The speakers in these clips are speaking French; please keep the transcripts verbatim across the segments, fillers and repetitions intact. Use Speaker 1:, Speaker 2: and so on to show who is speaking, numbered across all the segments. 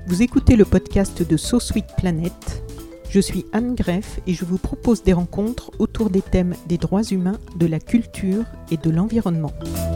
Speaker 1: Vous écoutez le podcast de So Sweet Planet. Je suis Anne Greff et je vous propose des rencontres autour des thèmes des droits humains, de la culture et de l'environnement.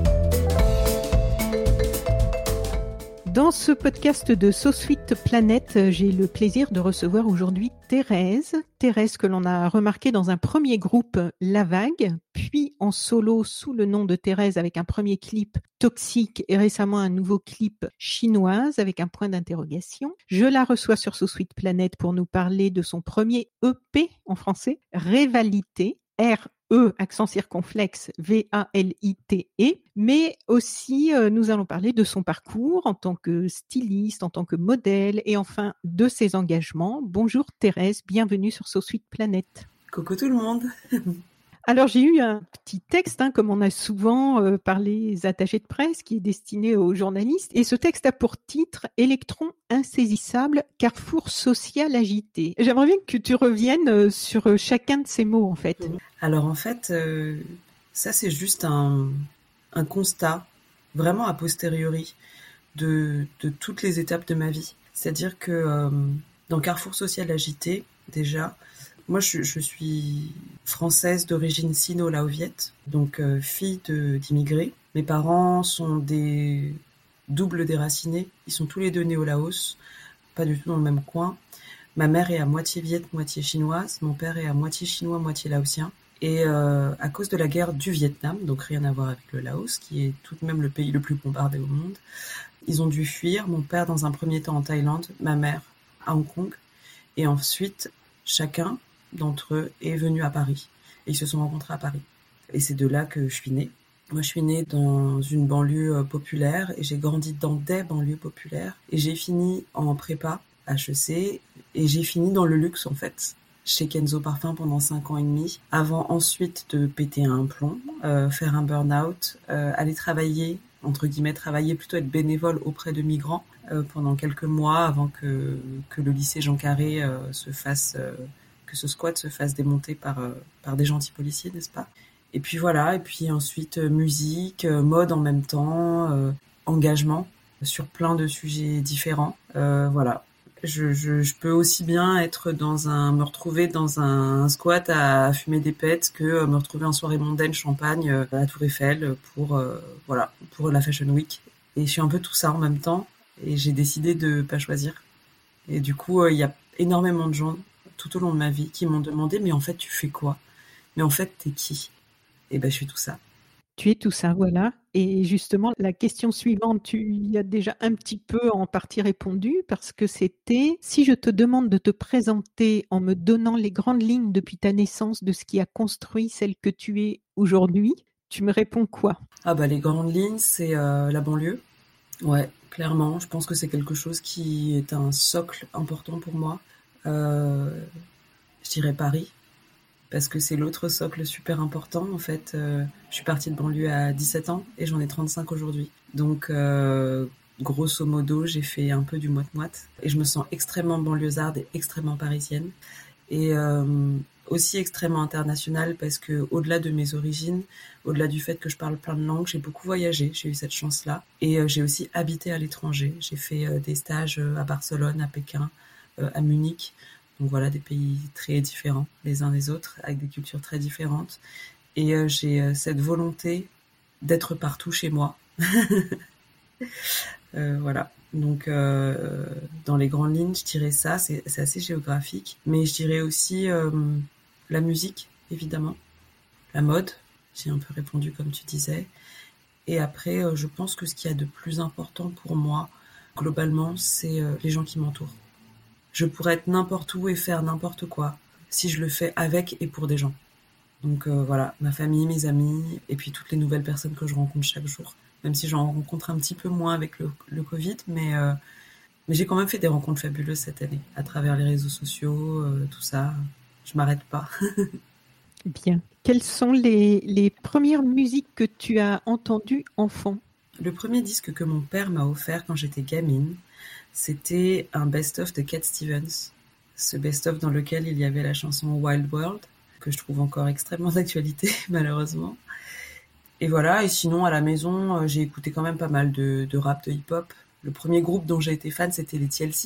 Speaker 1: Dans ce podcast de So Sweet Planet, j'ai le plaisir de recevoir aujourd'hui Thérèse. Thérèse que l'on a remarqué dans un premier groupe La Vague, puis en solo sous le nom de Thérèse avec un premier clip Toxique et récemment un nouveau clip Chinoise avec un point d'interrogation. Je la reçois sur So Sweet Planet pour nous parler de son premier E P en français, Révalité, R E, accent circonflexe, V A L I T E, mais aussi euh, nous allons parler de son parcours en tant que styliste, en tant que modèle et enfin de ses engagements. Bonjour Thérèse, bienvenue sur So Sweet Planet.
Speaker 2: Coucou tout le monde.
Speaker 1: Alors j'ai eu un petit texte, hein, comme on a souvent euh, par les attachés de presse, qui est destiné aux journalistes, et ce texte a pour titre « Électron insaisissable, carrefour social agité ». J'aimerais bien que tu reviennes euh, sur chacun de ces mots en fait.
Speaker 2: Alors en fait, euh, ça c'est juste un, un constat, vraiment a posteriori, de, de toutes les étapes de ma vie. C'est-à-dire que euh, dans Carrefour social agité, déjà, moi, je, je suis française d'origine sino-laoviette, donc euh, fille de, d'immigrés. Mes parents sont des doubles déracinés. Ils sont tous les deux nés au Laos, pas du tout dans le même coin. Ma mère est à moitié viette, moitié chinoise. Mon père est à moitié chinois, moitié laotien. Et euh, à cause de la guerre du Vietnam, donc rien à voir avec le Laos, qui est tout de même le pays le plus bombardé au monde, ils ont dû fuir. Mon père dans un premier temps en Thaïlande, ma mère à Hong Kong. Et ensuite, chacun d'entre eux est venu à Paris. Et ils se sont rencontrés à Paris. Et c'est de là que je suis née. Moi, je suis née dans une banlieue populaire et j'ai grandi dans des banlieues populaires. Et j'ai fini en prépa, H E C, et j'ai fini dans le luxe, en fait, chez Kenzo Parfum pendant cinq ans et demi, avant ensuite de péter un plomb, euh, faire un burn-out, euh, aller travailler, entre guillemets, travailler, plutôt être bénévole auprès de migrants euh, pendant quelques mois avant que, que le lycée Jean Carré euh, se fasse... Euh, que ce squat se fasse démonter par, euh, par des gentils policiers, n'est-ce pas ? Et puis voilà, et puis ensuite euh, musique, euh, mode en même temps, euh, engagement sur plein de sujets différents. Euh, voilà, je, je, je peux aussi bien être dans un, me retrouver dans un, un squat à, à fumer des pets que euh, me retrouver en soirée mondaine champagne euh, à la Tour Eiffel pour, euh, voilà, pour la Fashion Week. Et je suis un peu tout ça en même temps et j'ai décidé de pas choisir. Et du coup, il euh, y a énormément de gens tout au long de ma vie qui m'ont demandé « mais en fait, tu fais quoi ? Mais en fait, t'es qui ?» Et ben, je suis tout ça.
Speaker 1: Tu es tout ça, voilà. Et justement, la question suivante, tu y as déjà un petit peu en partie répondu parce que c'était « si je te demande de te présenter en me donnant les grandes lignes depuis ta naissance de ce qui a construit celle que tu es aujourd'hui, tu me réponds quoi ?»
Speaker 2: Ah bah les grandes lignes, c'est euh, la banlieue. Ouais, clairement, je pense que c'est quelque chose qui est un socle important pour moi. Euh, je dirais Paris, parce que c'est l'autre socle super important. En fait, euh, je suis partie de banlieue à dix-sept ans et j'en ai trente-cinq aujourd'hui. Donc, euh, grosso modo, j'ai fait un peu du moite-moite. Et je me sens extrêmement banlieusarde et extrêmement parisienne. Et euh, aussi extrêmement internationale parce que, au-delà de mes origines, au-delà du fait que je parle plein de langues, j'ai beaucoup voyagé, j'ai eu cette chance-là. Et euh, j'ai aussi habité à l'étranger. J'ai fait euh, des stages à Barcelone, à Pékin, euh, à Munich. Donc voilà, des pays très différents les uns des autres, avec des cultures très différentes. Et euh, j'ai euh, cette volonté d'être partout chez moi. euh, voilà. Donc, euh, dans les grandes lignes, je dirais ça, c'est, c'est assez géographique. Mais je dirais aussi euh, la musique, évidemment. La mode, j'ai un peu répondu comme tu disais. Et après, euh, je pense que ce qu'il y a de plus important pour moi, globalement, c'est euh, les gens qui m'entourent. Je pourrais être n'importe où et faire n'importe quoi si je le fais avec et pour des gens. Donc euh, voilà, ma famille, mes amis, et puis toutes les nouvelles personnes que je rencontre chaque jour. Même si j'en rencontre un petit peu moins avec le, le Covid, mais, euh, mais j'ai quand même fait des rencontres fabuleuses cette année, à travers les réseaux sociaux, euh, tout ça. Je m'arrête pas.
Speaker 1: Bien. Quelles sont les, les premières musiques que tu as entendues enfant ?
Speaker 2: Le premier disque que mon père m'a offert quand j'étais gamine, c'était un best-of de Cat Stevens. Ce best-of dans lequel il y avait la chanson Wild World, que je trouve encore extrêmement d'actualité, malheureusement. Et voilà, et sinon, à la maison, j'ai écouté quand même pas mal de, de rap, de hip-hop. Le premier groupe dont j'ai été fan, c'était les T L C.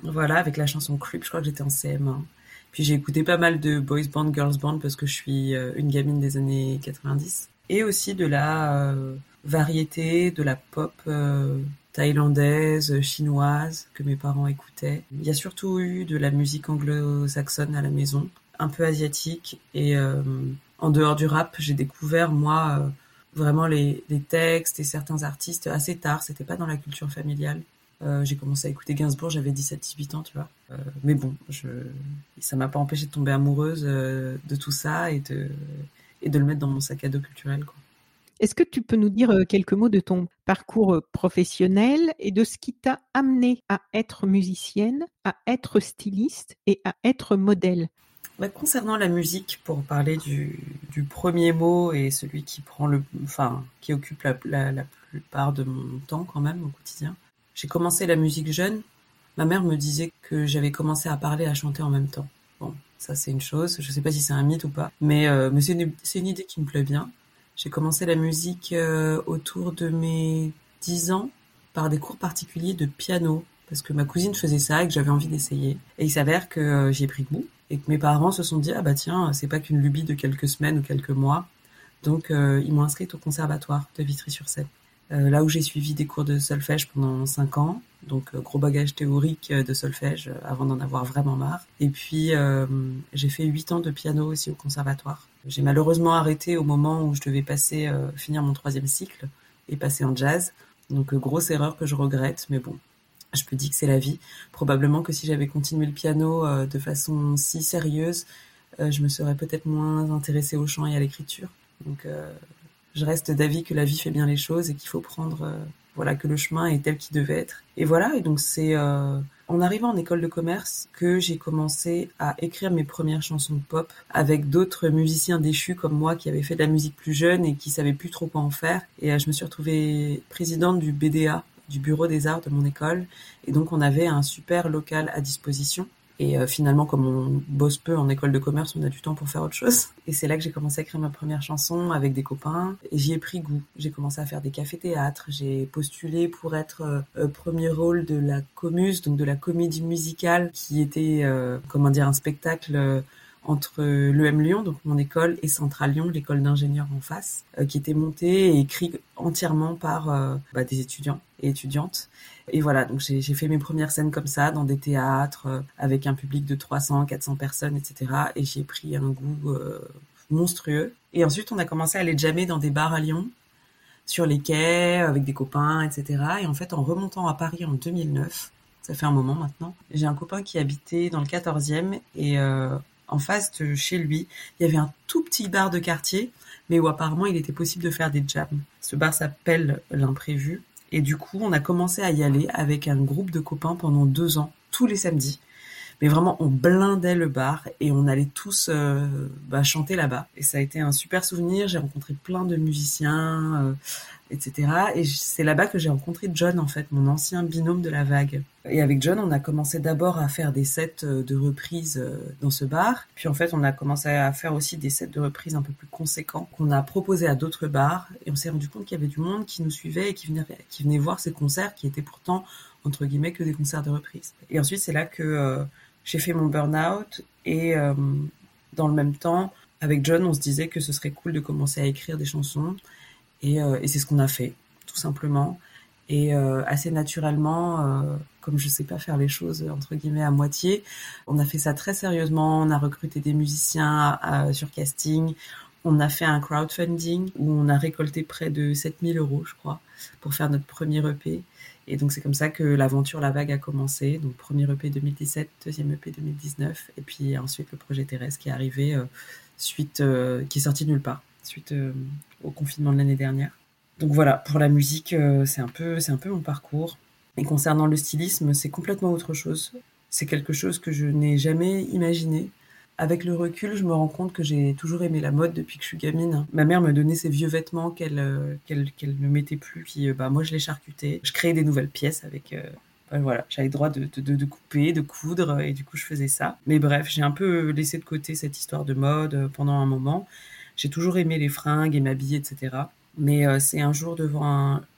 Speaker 2: Voilà, avec la chanson Creep, je crois que j'étais en C M un. Puis j'ai écouté pas mal de boys band, girls band parce que je suis euh, une gamine des années quatre-vingt-dix. Et aussi de la euh, variété, de la pop euh, thaïlandaise, chinoise que mes parents écoutaient. Il y a surtout eu de la musique anglo-saxonne à la maison, un peu asiatique. Et euh, en dehors du rap, j'ai découvert moi euh, vraiment les, les textes et certains artistes assez tard. C'était pas dans la culture familiale. Euh, j'ai commencé à écouter Gainsbourg, j'avais dix-sept dix-huit ans, tu vois. Euh, mais bon, je, ça m'a pas empêché de tomber amoureuse euh, de tout ça et de, et de le mettre dans mon sac à dos culturel, quoi.
Speaker 1: Est-ce que tu peux nous dire euh, quelques mots de ton parcours euh, professionnel et de ce qui t'a amené à être musicienne, à être styliste et à être modèle?
Speaker 2: Bah, concernant la musique, pour parler du, du premier mot et celui qui prend le, enfin, qui occupe la, la, la plupart de mon temps quand même au quotidien, j'ai commencé la musique jeune. Ma mère me disait que j'avais commencé à parler et à chanter en même temps. Bon, ça c'est une chose, je sais pas si c'est un mythe ou pas, mais, euh, mais c'est une, c'est une idée qui me plaît bien. J'ai commencé la musique euh, autour de mes dix ans par des cours particuliers de piano, parce que ma cousine faisait ça et que j'avais envie d'essayer. Et il s'avère que euh, j'y ai pris goût et que mes parents se sont dit « Ah bah tiens, c'est pas qu'une lubie de quelques semaines ou quelques mois ». Donc euh, ils m'ont inscrite au conservatoire de Vitry-sur-Seine. Euh, là où j'ai suivi des cours de solfège pendant cinq ans, donc euh, gros bagage théorique de solfège euh, avant d'en avoir vraiment marre. Et puis euh, j'ai fait huit ans de piano aussi au conservatoire. J'ai malheureusement arrêté au moment où je devais passer euh, finir mon troisième cycle et passer en jazz. Donc euh, grosse erreur que je regrette, mais bon, je me dis que c'est la vie. Probablement que si j'avais continué le piano euh, de façon si sérieuse, euh, je me serais peut-être moins intéressée au chant et à l'écriture. Donc euh, je reste d'avis que la vie fait bien les choses et qu'il faut prendre, euh, voilà, que le chemin est tel qu'il devait être. Et voilà, et donc c'est euh, en arrivant en école de commerce que j'ai commencé à écrire mes premières chansons pop avec d'autres musiciens déchus comme moi qui avaient fait de la musique plus jeune et qui savaient plus trop quoi en faire. Et euh, je me suis retrouvée présidente du B D A, du bureau des arts de mon école. Et donc on avait un super local à disposition. Et euh, finalement, comme on bosse peu en école de commerce, on a du temps pour faire autre chose. Et c'est là que j'ai commencé à écrire ma première chanson avec des copains. Et j'y ai pris goût. J'ai commencé à faire des cafés-théâtres. J'ai postulé pour être euh, premier rôle de la Comus, donc de la comédie musicale, qui était, euh, comment dire, un spectacle euh, entre l'E M Lyon, donc mon école, et Centrale Lyon, l'école d'ingénieurs en face, euh, qui était montée et écrit entièrement par euh, bah, des étudiants et étudiantes. Et voilà, donc j'ai, j'ai fait mes premières scènes comme ça, dans des théâtres, euh, avec un public de trois cents, quatre cents personnes, et cetera. Et j'ai pris un goût euh, monstrueux. Et ensuite, on a commencé à aller jammer dans des bars à Lyon, sur les quais, avec des copains, et cetera. Et en fait, en remontant à Paris en deux mille neuf, ça fait un moment maintenant, j'ai un copain qui habitait dans le quatorzième, et euh, en face de chez lui, il y avait un tout petit bar de quartier, mais où apparemment il était possible de faire des jams. Ce bar s'appelle l'Imprévu. Et du coup, on a commencé à y aller avec un groupe de copains pendant deux ans, tous les samedis. Mais vraiment, on blindait le bar et on allait tous euh, bah, chanter là-bas. Et ça a été un super souvenir. J'ai rencontré plein de musiciens, euh, et cetera. Et c'est là-bas que j'ai rencontré John, en fait, mon ancien binôme de la vague. Et avec John, on a commencé d'abord à faire des sets de reprises dans ce bar. Puis en fait, on a commencé à faire aussi des sets de reprises un peu plus conséquents qu'on a proposés à d'autres bars. Et on s'est rendu compte qu'il y avait du monde qui nous suivait et qui venait, qui venait voir ces concerts qui étaient pourtant, entre guillemets, que des concerts de reprise. Et ensuite, c'est là que euh, j'ai fait mon burn-out. Et euh, dans le même temps, avec John, on se disait que ce serait cool de commencer à écrire des chansons. Et, euh, et c'est ce qu'on a fait, tout simplement. Et euh, assez naturellement, euh, comme je sais pas faire les choses entre guillemets à moitié, on a fait ça très sérieusement. On a recruté des musiciens euh, sur casting. On a fait un crowdfunding où on a récolté près de sept mille euros, je crois, pour faire notre premier E P. Et donc c'est comme ça que l'aventure La Vague a commencé. Donc premier E P deux mille dix-sept, deuxième E P deux mille dix-neuf, et puis ensuite le projet Thérèse qui est arrivé euh, suite, euh, qui est sorti de nulle part, suite euh, au confinement de l'année dernière. Donc voilà, pour la musique, euh, c'est un peu, c'est un peu mon parcours. Et concernant le stylisme, c'est complètement autre chose. C'est quelque chose que je n'ai jamais imaginé. Avec le recul, je me rends compte que j'ai toujours aimé la mode depuis que je suis gamine. Ma mère me donnait ses vieux vêtements qu'elle, euh, qu'elle, qu'elle ne mettait plus, puis euh, bah moi je les charcutais. Je créais des nouvelles pièces avec. Euh, bah, voilà, j'avais le droit de, de, de couper, de coudre, et du coup je faisais ça. Mais bref, j'ai un peu laissé de côté cette histoire de mode pendant un moment. J'ai toujours aimé les fringues et m'habiller, et cetera. Mais euh, c'est un jour devant un,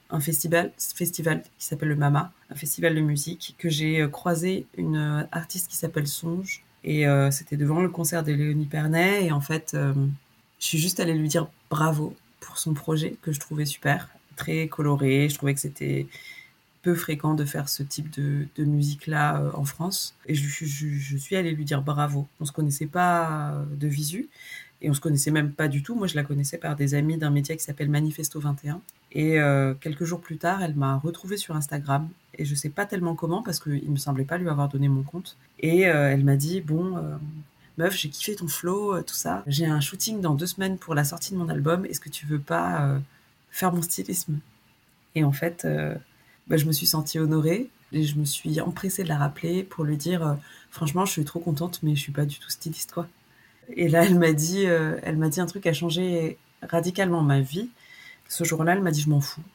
Speaker 2: un festival, festival qui s'appelle le Mama, un festival de musique, que j'ai croisé une artiste qui s'appelle Songe. Et euh, c'était devant le concert de Léonie Pernet. Et en fait, euh, je suis juste allée lui dire bravo pour son projet, que je trouvais super, très coloré. Je trouvais que c'était peu fréquent de faire ce type de, de musique-là euh, en France. Et je, je, je suis allée lui dire bravo. On se connaissait pas de visu. Et on se connaissait même pas du tout. Moi, je la connaissais par des amis d'un média qui s'appelle Manifesto vingt et un. Et euh, quelques jours plus tard, elle m'a retrouvée sur Instagram. Et je sais pas tellement comment, parce qu'il me semblait pas lui avoir donné mon compte. Et euh, elle m'a dit, bon, euh, meuf, j'ai kiffé ton flow, euh, tout ça. J'ai un shooting dans deux semaines pour la sortie de mon album. Est-ce que tu veux pas euh, faire mon stylisme ? Et en fait, euh, bah, je me suis sentie honorée. Et je me suis empressée de la rappeler pour lui dire, euh, franchement, je suis trop contente, mais je suis pas du tout styliste, quoi. Et là, elle m'a dit, euh, elle m'a dit un truc qui a changé radicalement ma vie. Ce jour-là, elle m'a dit, je m'en fous.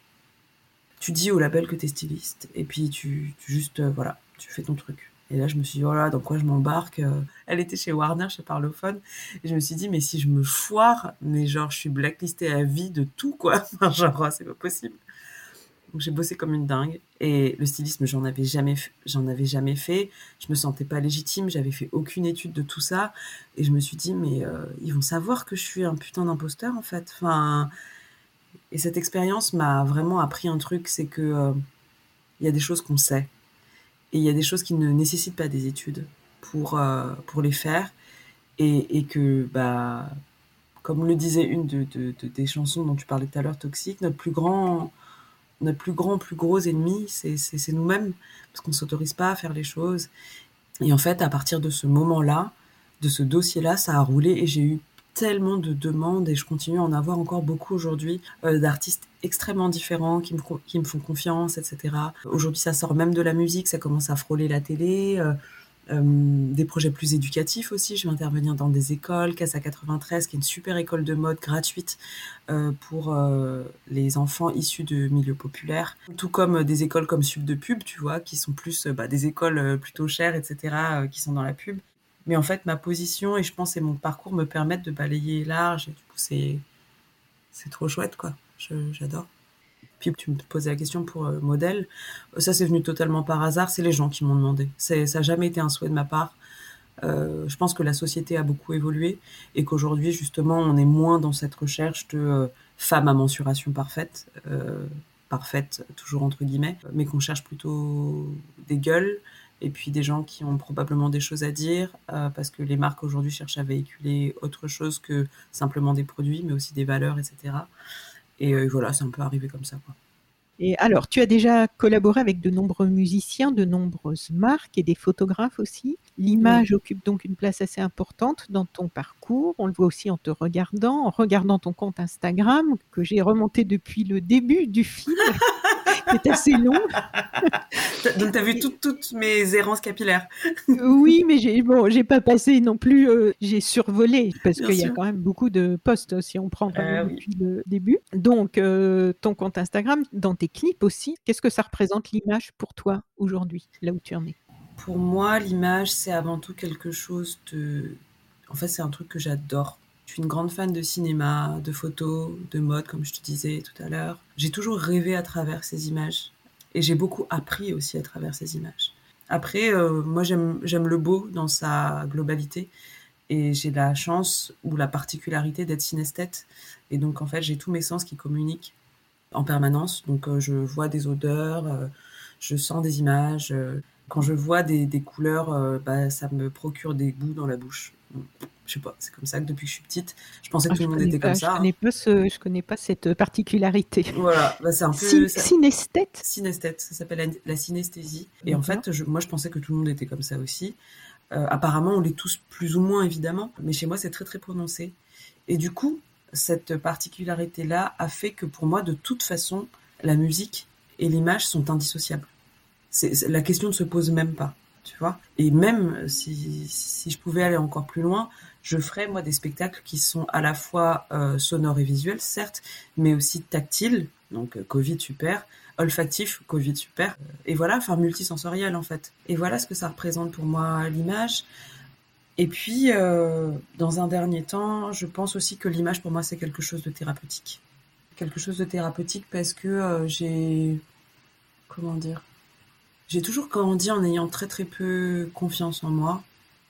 Speaker 2: Tu dis au label que t'es styliste, et puis tu, tu juste, euh, voilà, tu fais ton truc. Et là, je me suis dit, voilà, dans quoi je m'embarque euh, Elle était chez Warner, chez Parlophone. Et je me suis dit, mais si je me foire, mais genre, je suis blacklistée à vie de tout, quoi. Enfin, genre, c'est pas possible. Donc j'ai bossé comme une dingue. Et le stylisme, j'en avais jamais, f- j'en avais jamais fait. Je me sentais pas légitime. J'avais fait aucune étude de tout ça. Et je me suis dit, mais euh, ils vont savoir que je suis un putain d'imposteur, en fait. Enfin, et cette expérience m'a vraiment appris un truc, c'est que euh, il y a des choses qu'on sait. Et il y a des choses qui ne nécessitent pas des études pour, euh, pour les faire. Et, et que, bah, comme le disait une de, de- de- des chansons dont tu parlais tout à l'heure, Toxique, notre plus grand notre plus grand, plus gros ennemi, c'est, c'est, c'est nous-mêmes, parce qu'on ne s'autorise pas à faire les choses. Et en fait, à partir de ce moment-là, de ce dossier-là, ça a roulé et j'ai eu tellement de demandes et je continue à en avoir encore beaucoup aujourd'hui euh, d'artistes extrêmement différents qui me, qui me font confiance, et cetera. Aujourd'hui, ça sort même de la musique, ça commence à frôler la télé. Euh, euh, des projets plus éducatifs aussi. Je vais intervenir dans des écoles, Casa quatre-vingt-treize, qui est une super école de mode gratuite euh, pour euh, les enfants issus de milieux populaires. Tout comme euh, des écoles comme Sub de Pub, tu vois, qui sont plus euh, bah, des écoles euh, plutôt chères, et cetera, euh, qui sont dans la pub. Mais en fait, ma position et je pense et mon parcours me permettent de balayer large. Et du coup, c'est, c'est trop chouette, quoi. Je, j'adore. Puis tu me posais la question pour euh, modèle. Ça, c'est venu totalement par hasard. C'est les gens qui m'ont demandé. C'est, ça n'a jamais été un souhait de ma part. Euh, je pense que la société a beaucoup évolué et qu'aujourd'hui, justement, on est moins dans cette recherche de euh, femme à mensuration parfaite, euh, parfaite toujours entre guillemets, mais qu'on cherche plutôt des gueules et puis des gens qui ont probablement des choses à dire euh, parce que les marques aujourd'hui cherchent à véhiculer autre chose que simplement des produits, mais aussi des valeurs, et cetera. Et euh, voilà, c'est un peu arrivé comme ça, quoi.
Speaker 1: Et alors, tu as déjà collaboré avec de nombreux musiciens, de nombreuses marques et des photographes aussi. L'image
Speaker 2: Oui.
Speaker 1: occupe donc une place assez importante dans ton parcours. On le voit aussi en te regardant, en regardant ton compte Instagram que j'ai remonté depuis le début du fil, qui est assez long.
Speaker 2: Donc, tu as vu toutes, toutes mes errances capillaires.
Speaker 1: Oui, mais j'ai bon, j'ai pas passé non plus, euh, j'ai survolé parce
Speaker 2: Bien
Speaker 1: qu'il y a
Speaker 2: sûr.
Speaker 1: quand même beaucoup de posts si on prend vraiment
Speaker 2: Euh, oui.
Speaker 1: depuis le début. Donc, euh, ton compte Instagram, dans tes clips aussi, qu'est-ce que ça représente l'image pour toi aujourd'hui, là où tu en es?
Speaker 2: Pour moi, l'image, c'est avant tout quelque chose de... En fait, c'est un truc que j'adore. Je suis une grande fan de cinéma, de photos, de mode, comme je te disais tout à l'heure. J'ai toujours rêvé à travers ces images. Et j'ai beaucoup appris aussi à travers ces images. Après, euh, moi, j'aime, j'aime le beau dans sa globalité. Et j'ai la chance ou la particularité d'être synesthète. Et donc, en fait, j'ai tous mes sens qui communiquent en permanence. Donc, euh, je vois des odeurs, euh, je sens des images. Euh, quand je vois des, des couleurs, euh, bah, ça me procure des goûts dans la bouche. Donc, je sais pas, c'est comme ça que depuis que je suis petite, je pensais que
Speaker 1: Ah,
Speaker 2: tout
Speaker 1: je
Speaker 2: le monde
Speaker 1: connais
Speaker 2: était comme
Speaker 1: pas, je
Speaker 2: ça.
Speaker 1: connais
Speaker 2: Hein.
Speaker 1: pas ce, je connais pas cette particularité.
Speaker 2: Voilà, bah, c'est un peu...
Speaker 1: Syn-
Speaker 2: Ça...
Speaker 1: Synesthète?
Speaker 2: Synesthète, ça s'appelle la, la synesthésie. Et en
Speaker 1: D'accord.
Speaker 2: fait, je, moi, je pensais que tout le monde était comme ça aussi. Euh, apparemment, on l'est tous plus ou moins, évidemment. Mais chez moi, c'est très, très prononcé. Et du coup, cette particularité-là a fait que pour moi, de toute façon, la musique et l'image sont indissociables. C'est, c'est- la question ne se pose même pas, tu vois. Et même si, si je pouvais aller encore plus loin, je ferais, moi, des spectacles qui sont à la fois euh, sonores et visuels, certes, mais aussi tactiles, donc euh, Covid, super, olfactif, Covid, super, et voilà, enfin multisensoriel, en fait. Et voilà ce que ça représente pour moi, l'image. Et puis, euh, dans un dernier temps, je pense aussi que l'image, pour moi, c'est quelque chose de thérapeutique. quelque chose de thérapeutique parce que euh, j'ai... Comment dire? J'ai toujours grandi en ayant très très peu confiance en moi.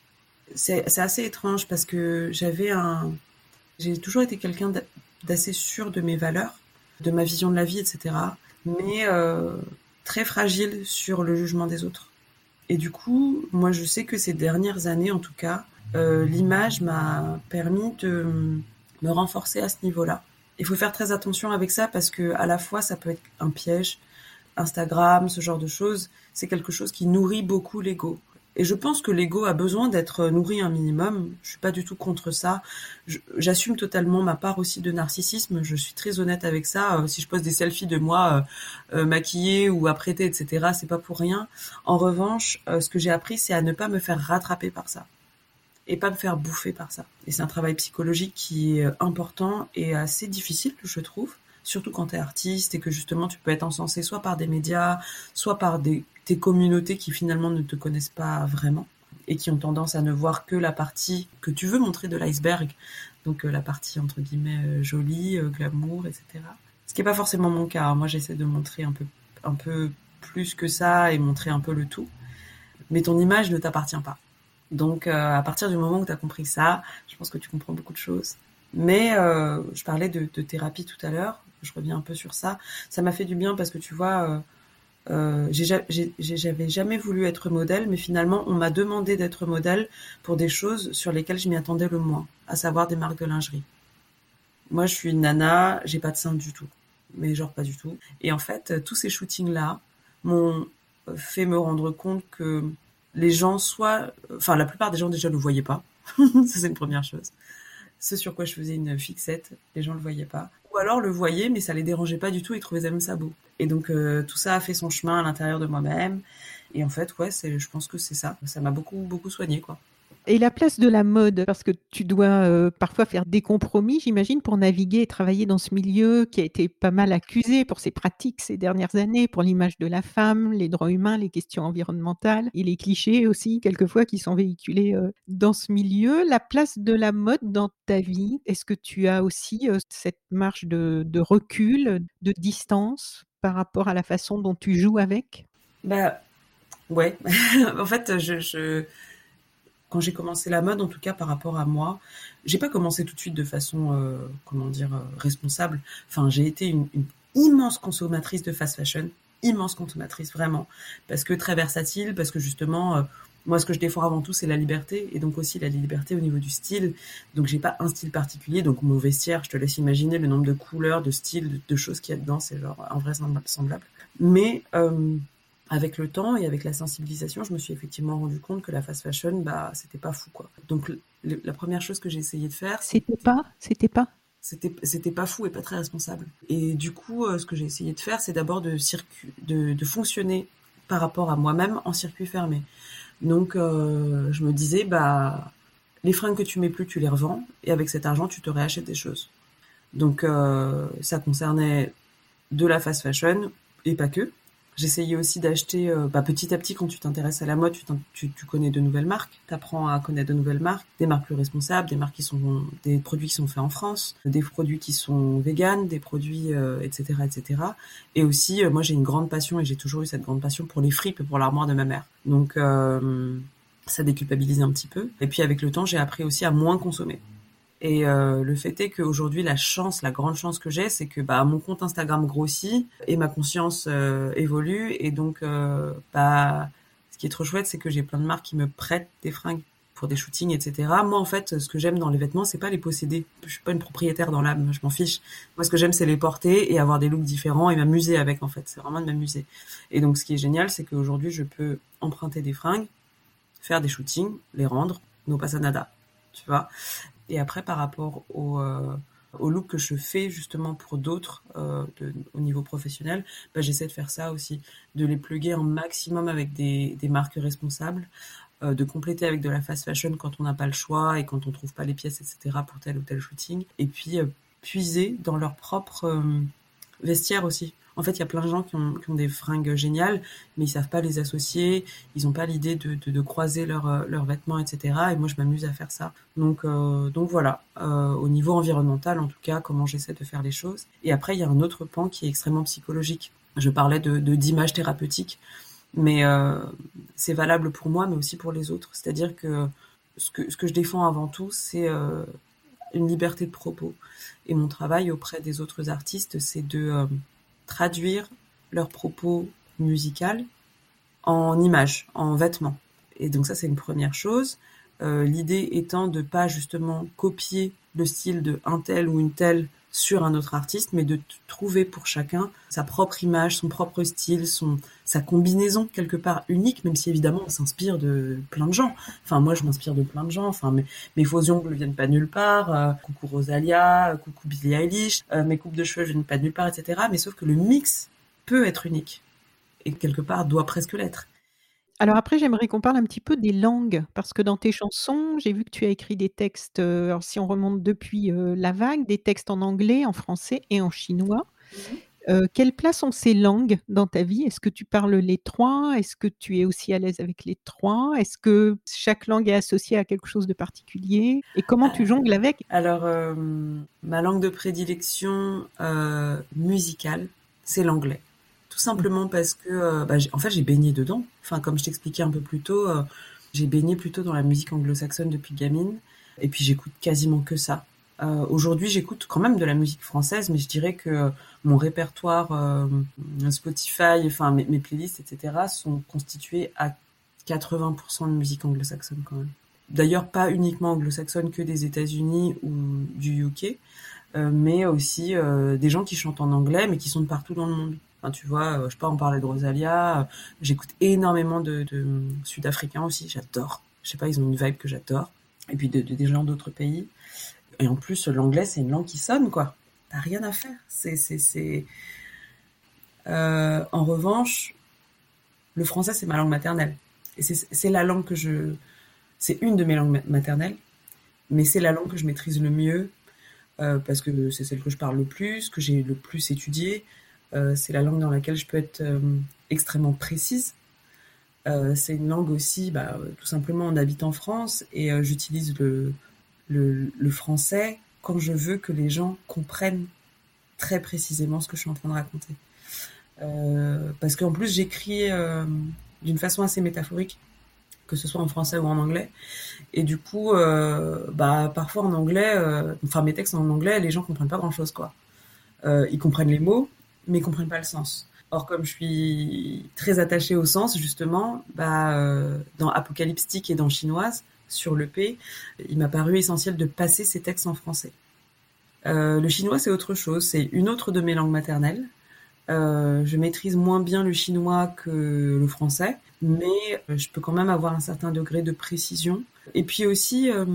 Speaker 2: C'est, c'est assez étrange parce que j'avais un... J'ai toujours été quelqu'un d'assez sûr de mes valeurs, de ma vision de la vie, et cetera. Mais euh, très fragile sur le jugement des autres. Et du coup, moi je sais que ces dernières années en tout cas, euh, l'image m'a permis de me renforcer à ce niveau-là. Il faut faire très attention avec ça parce que à la fois ça peut être un piège. Instagram, ce genre de choses, c'est quelque chose qui nourrit beaucoup l'ego. Et je pense que l'ego a besoin d'être nourri un minimum. Je suis pas du tout contre ça. Je, j'assume totalement ma part aussi de narcissisme. Je suis très honnête avec ça. Euh, si je poste des selfies de moi euh, euh, maquillée ou apprêtée, et cetera, c'est pas pour rien. En revanche, euh, ce que j'ai appris, c'est à ne pas me faire rattraper par ça et pas me faire bouffer par ça. Et c'est un travail psychologique qui est important et assez difficile, je trouve. Surtout quand tu es artiste et que justement tu peux être encensé soit par des médias, soit par des, des communautés qui finalement ne te connaissent pas vraiment et qui ont tendance à ne voir que la partie que tu veux montrer de l'iceberg, donc euh, la partie entre guillemets euh, jolie, euh, glamour, et cetera. Ce qui n'est pas forcément mon cas. Moi j'essaie de montrer un peu, un peu plus que ça et montrer un peu le tout. Mais ton image ne t'appartient pas. Donc euh, à partir du moment où tu as compris ça, je pense que tu comprends beaucoup de choses. Mais euh, je parlais de, de thérapie tout à l'heure, je reviens un peu sur ça. Ça m'a fait du bien parce que tu vois, euh, euh, j'ai, j'ai, j'avais jamais voulu être modèle, mais finalement on m'a demandé d'être modèle pour des choses sur lesquelles je m'y attendais le moins, à savoir des marques de lingerie. Moi je suis une nana, j'ai pas de seins du tout, mais genre pas du tout. Et en fait, tous ces shootings-là m'ont fait me rendre compte que les gens soit... Enfin, la plupart des gens déjà ne le voyaient pas. Ça, c'est une première chose. Ce sur quoi je faisais une fixette, les gens le voyaient pas. Ou alors le voyaient, mais ça les dérangeait pas du tout, ils trouvaient même ça beau. Et donc, euh, tout ça a fait son chemin à l'intérieur de moi-même. Et en fait, ouais, c'est, je pense que c'est ça. Ça m'a beaucoup, beaucoup soigné, quoi.
Speaker 1: Et la place de la mode, parce que tu dois euh, parfois faire des compromis, j'imagine, pour naviguer et travailler dans ce milieu qui a été pas mal accusé pour ses pratiques ces dernières années, pour l'image de la femme, les droits humains, les questions environnementales et les clichés aussi, quelquefois, qui sont véhiculés euh, dans ce milieu. La place de la mode dans ta vie, est-ce que tu as aussi euh, cette marge de, de recul, de distance par rapport à la façon dont tu joues avec?
Speaker 2: Bah, ouais. En fait, je... je... Quand j'ai commencé la mode, en tout cas par rapport à moi, j'ai pas commencé tout de suite de façon, euh, comment dire, euh, responsable. Enfin, j'ai été une, une immense consommatrice de fast fashion, immense consommatrice vraiment, parce que très versatile, parce que justement, euh, moi ce que je défends avant tout c'est la liberté et donc aussi la liberté au niveau du style. Donc j'ai pas un style particulier, donc mon vestiaire, je te laisse imaginer le nombre de couleurs, de styles, de, de choses qu'il y a dedans, c'est genre invraisemblable. Mais euh, avec le temps et avec la sensibilisation, je me suis effectivement rendu compte que la fast fashion, bah, c'était pas fou, quoi. Donc, le, la première chose que j'ai essayé de faire,
Speaker 1: C'était pas, c'était pas.
Speaker 2: C'était, c'était pas fou et pas très responsable. Et du coup, euh, ce que j'ai essayé de faire, c'est d'abord de, circuit, de, de fonctionner par rapport à moi-même en circuit fermé. Donc, euh, je me disais, bah, les fringues que tu mets plus, tu les revends, et avec cet argent, tu te réachètes des choses. Donc, euh, ça concernait de la fast fashion et pas que. J'essayais aussi d'acheter, euh, bah, petit à petit, quand tu t'intéresses à la mode, tu, tu, tu connais de nouvelles marques, tu apprends à connaître de nouvelles marques, des marques plus responsables, des marques qui sont, des produits qui sont faits en France, des produits qui sont véganes, des produits, euh, et cetera, et cetera. Et aussi, euh, moi, j'ai une grande passion et j'ai toujours eu cette grande passion pour les fripes et pour l'armoire de ma mère. Donc, euh, ça déculpabilise un petit peu. Et puis, avec le temps, j'ai appris aussi à moins consommer. Et euh, le fait est qu'aujourd'hui, la chance, la grande chance que j'ai, c'est que bah, mon compte Instagram grossit et ma conscience euh, évolue. Et donc, euh, bah, ce qui est trop chouette, c'est que j'ai plein de marques qui me prêtent des fringues pour des shootings, et cetera. Moi, en fait, ce que j'aime dans les vêtements, c'est pas les posséder. Je suis pas une propriétaire dans l'âme, je m'en fiche. Moi, ce que j'aime, c'est les porter et avoir des looks différents et m'amuser avec, en fait. C'est vraiment de m'amuser. Et donc, ce qui est génial, c'est qu'aujourd'hui, je peux emprunter des fringues, faire des shootings, les rendre, no pasa nada, tu vois. Et après, par rapport au, euh, au look que je fais justement pour d'autres euh, de, au niveau professionnel, bah, j'essaie de faire ça aussi, de les plugger un maximum avec des, des marques responsables, euh, de compléter avec de la fast fashion quand on n'a pas le choix et quand on trouve pas les pièces, et cetera pour tel ou tel shooting. Et puis euh, puiser dans leur propre, euh, Vestiaire aussi. En fait, il y a plein de gens qui ont, qui ont des fringues géniales, mais ils savent pas les associer, ils ont pas l'idée de, de, de croiser leurs leurs vêtements, et cetera. Et moi, je m'amuse à faire ça. Donc, euh, donc voilà, euh, au niveau environnemental, en tout cas, comment j'essaie de faire les choses. Et après, il y a un autre pan qui est extrêmement psychologique. Je parlais de, de d'images thérapeutiques, mais euh, c'est valable pour moi, mais aussi pour les autres. C'est-à-dire que ce que, ce que je défends avant tout, c'est euh, une liberté de propos. Et mon travail auprès des autres artistes, c'est de euh, traduire leurs propos musicaux en images, en vêtements. Et donc ça, c'est une première chose. Euh, l'idée étant de pas justement copier le style de un tel ou une telle sur un autre artiste, mais de t- trouver pour chacun sa propre image, son propre style, son sa combinaison quelque part unique, même si évidemment on s'inspire de plein de gens. Enfin moi je m'inspire de plein de gens. Enfin mes mes faux ongles viennent pas de nulle part. Euh, coucou Rosalia, euh, coucou Billie Eilish. Euh, mes coupes de cheveux viennent pas de nulle part, et cetera. Mais sauf que le mix peut être unique et quelque part doit presque l'être.
Speaker 1: Alors après, j'aimerais qu'on parle un petit peu des langues, parce que dans tes chansons, j'ai vu que tu as écrit des textes, heu, alors si on remonte depuis, heu, La Vague, des textes en anglais, en français et en chinois.
Speaker 2: Mhm.
Speaker 1: Heu, quelle place ont ces langues dans ta vie? Est-ce que tu parles les trois? Est-ce que tu es aussi à l'aise avec les trois? Est-ce que chaque langue est associée à quelque chose de particulier? Et comment tu jongles avec?
Speaker 2: Alors, euh, ma langue de prédilection euh, musicale, c'est l'anglais. Tout
Speaker 1: Mmh.
Speaker 2: simplement parce que, euh, bah, j'ai- en fait, j'ai baigné dedans. Enfin, comme je t'expliquais un peu plus tôt, euh, j'ai baigné plutôt dans la musique anglo-saxonne depuis gamine. Et puis, j'écoute quasiment que ça. Euh, aujourd'hui, j'écoute quand même de la musique française, mais je dirais que mon répertoire euh, Spotify, enfin mes, mes playlists, et cetera, sont constitués à quatre-vingts pour cent de musique anglo-saxonne quand même. D'ailleurs, pas uniquement anglo-saxonne, que des États-Unis ou du U K, euh, mais aussi euh, des gens qui chantent en anglais, mais qui sont de partout dans le monde. Enfin, tu vois, euh, je sais pas, on parlait de Rosalia, euh, j'écoute énormément de, de Sud-Africains aussi, j'adore. Je sais pas, ils ont une vibe que j'adore. Et puis de, de- des gens d'autres pays. Et en plus, l'anglais, c'est une langue qui sonne, quoi. T'as rien à faire. C'est, c'est, c'est... Euh, en revanche, le français, c'est ma langue maternelle. Et c'est, c'est la langue que je... C'est une de mes langues maternelles, mais c'est la langue que je maîtrise le mieux, euh, parce que c'est celle que je parle le plus, que j'ai le plus étudiée. Euh, c'est la langue dans laquelle je peux être euh, extrêmement précise. Euh, c'est une langue aussi, bah, tout simplement, on habite en France et euh, j'utilise le, le, le français quand je veux que les gens comprennent très précisément ce que je suis en train de raconter. Euh, parce qu'en plus, j'écris euh, d'une façon assez métaphorique, que ce soit en français ou en anglais. Et du coup, euh, bah, parfois en anglais, euh, enfin mes textes en anglais, les gens comprennent pas grand-chose, quoi. Euh, ils comprennent les mots, mais ils comprennent pas le sens. Or, comme je suis très attachée au sens, justement, bah, euh, dans Apocalyptique et dans Chinoise, sur l'E P, il m'a paru essentiel de passer ces textes en français. Euh, le chinois, c'est autre chose. C'est une autre de mes langues maternelles. Euh, je maîtrise moins bien le chinois que le français, mais je peux quand même avoir un certain degré de précision. Et puis aussi, euh,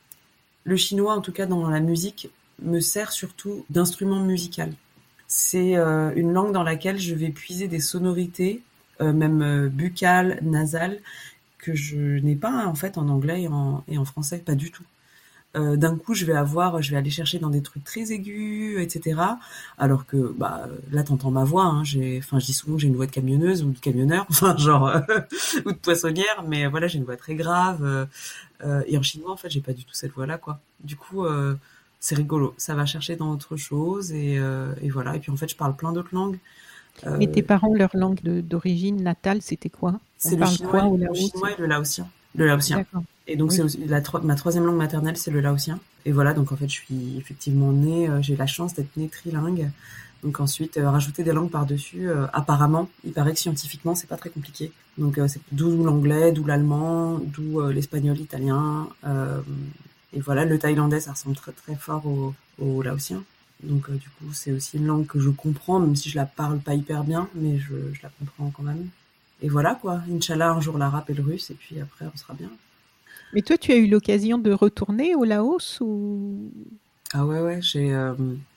Speaker 2: le chinois, en tout cas dans la musique, me sert surtout d'instrument musical. C'est euh, une langue dans laquelle je vais puiser des sonorités, euh, même euh, buccales, nasales, que je n'ai pas en fait en anglais et en, et en français, pas du tout. Euh, d'un coup, je vais avoir, je vais aller chercher dans des trucs très aigus, et cetera. Alors que, bah, là, t'entends ma voix. Hein, j'ai, enfin, je dis souvent que j'ai une voix de camionneuse ou de camionneur, enfin, genre, euh, ou de poissonnière. Mais voilà, j'ai une voix très grave. Euh, euh, et en chinois, en fait, j'ai pas du tout cette voix-là, quoi. Du coup, euh, c'est rigolo. Ça va chercher dans autre chose et, euh, et voilà. Et puis en fait, je parle plein d'autres langues.
Speaker 1: Mais
Speaker 2: Euh,
Speaker 1: tes parents, leur langue de d'origine natale, c'était quoi? On
Speaker 2: c'est le
Speaker 1: parle
Speaker 2: chinois,
Speaker 1: quoi au
Speaker 2: le
Speaker 1: Laos?
Speaker 2: chinois et le laotien. Le laotien.
Speaker 1: D'accord,
Speaker 2: Et donc c'est
Speaker 1: oui.
Speaker 2: aussi la tro- ma troisième langue maternelle, c'est le laotien. Et voilà, donc en fait, je suis effectivement née, euh, j'ai la chance d'être née trilingue. Donc ensuite, euh, rajouter des langues par-dessus, euh, apparemment, il paraît que scientifiquement, c'est pas très compliqué. Donc euh, c'est d'où l'anglais, d'où l'allemand, d'où euh, l'espagnol, l'italien. Euh, et voilà, le thaïlandais, ça ressemble très très fort au, au laotien. Donc euh, du coup, c'est aussi une langue que je comprends, même si je la parle pas hyper bien, mais je, je la comprends quand même. Et voilà quoi, Inch'Allah, un jour l'arabe et le russe, et puis après, on sera bien.
Speaker 1: Mais toi, tu as eu l'occasion de retourner au Laos ou?
Speaker 2: Ah ouais, ouais, j'ai... euh,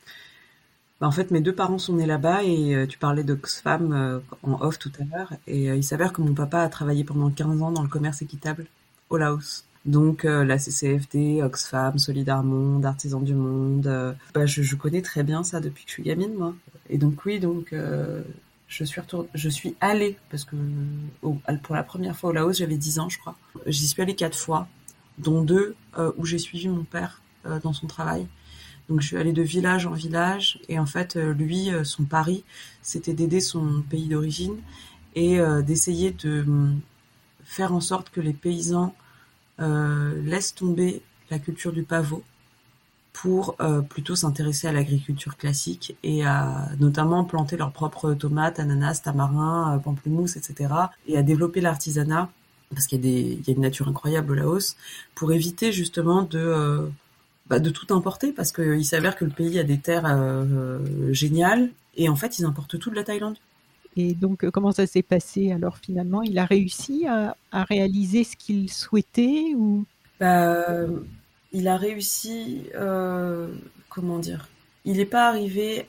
Speaker 2: bah, en fait, mes deux parents sont nés là-bas et euh, tu parlais d'Oxfam euh, en off tout à l'heure. Et euh, il s'avère que mon papa a travaillé pendant quinze ans dans le commerce équitable au Laos. Donc euh, la C C F D, Oxfam, Solidarmonde, Artisans du Monde. Euh, bah, je, je connais très bien ça depuis que je suis gamine, moi. Et donc oui, donc euh, je suis retour... je suis allée parce que au... pour la première fois au Laos, j'avais dix ans, je crois. J'y suis allée quatre fois, dont deux euh, où j'ai suivi mon père euh, dans son travail. Donc je suis allée de village en village et en fait euh, lui, euh, son pari, c'était d'aider son pays d'origine et euh, d'essayer de euh, faire en sorte que les paysans euh, laissent tomber la culture du pavot pour euh, plutôt s'intéresser à l'agriculture classique et à notamment planter leurs propres tomates, ananas, tamarins, euh, pamplemousses, et cetera. Et à développer l'artisanat parce qu'il y a des, il y a une nature incroyable au Laos pour éviter justement de euh, bah, de tout importer parce qu'il s'avère que le pays a des terres euh, géniales et en fait ils importent tout de la Thaïlande.
Speaker 1: Et donc comment ça s'est passé alors finalement? Il a réussi à, à réaliser ce qu'il souhaitait ou...
Speaker 2: Bah, il a réussi, euh, comment dire, il n'est pas arrivé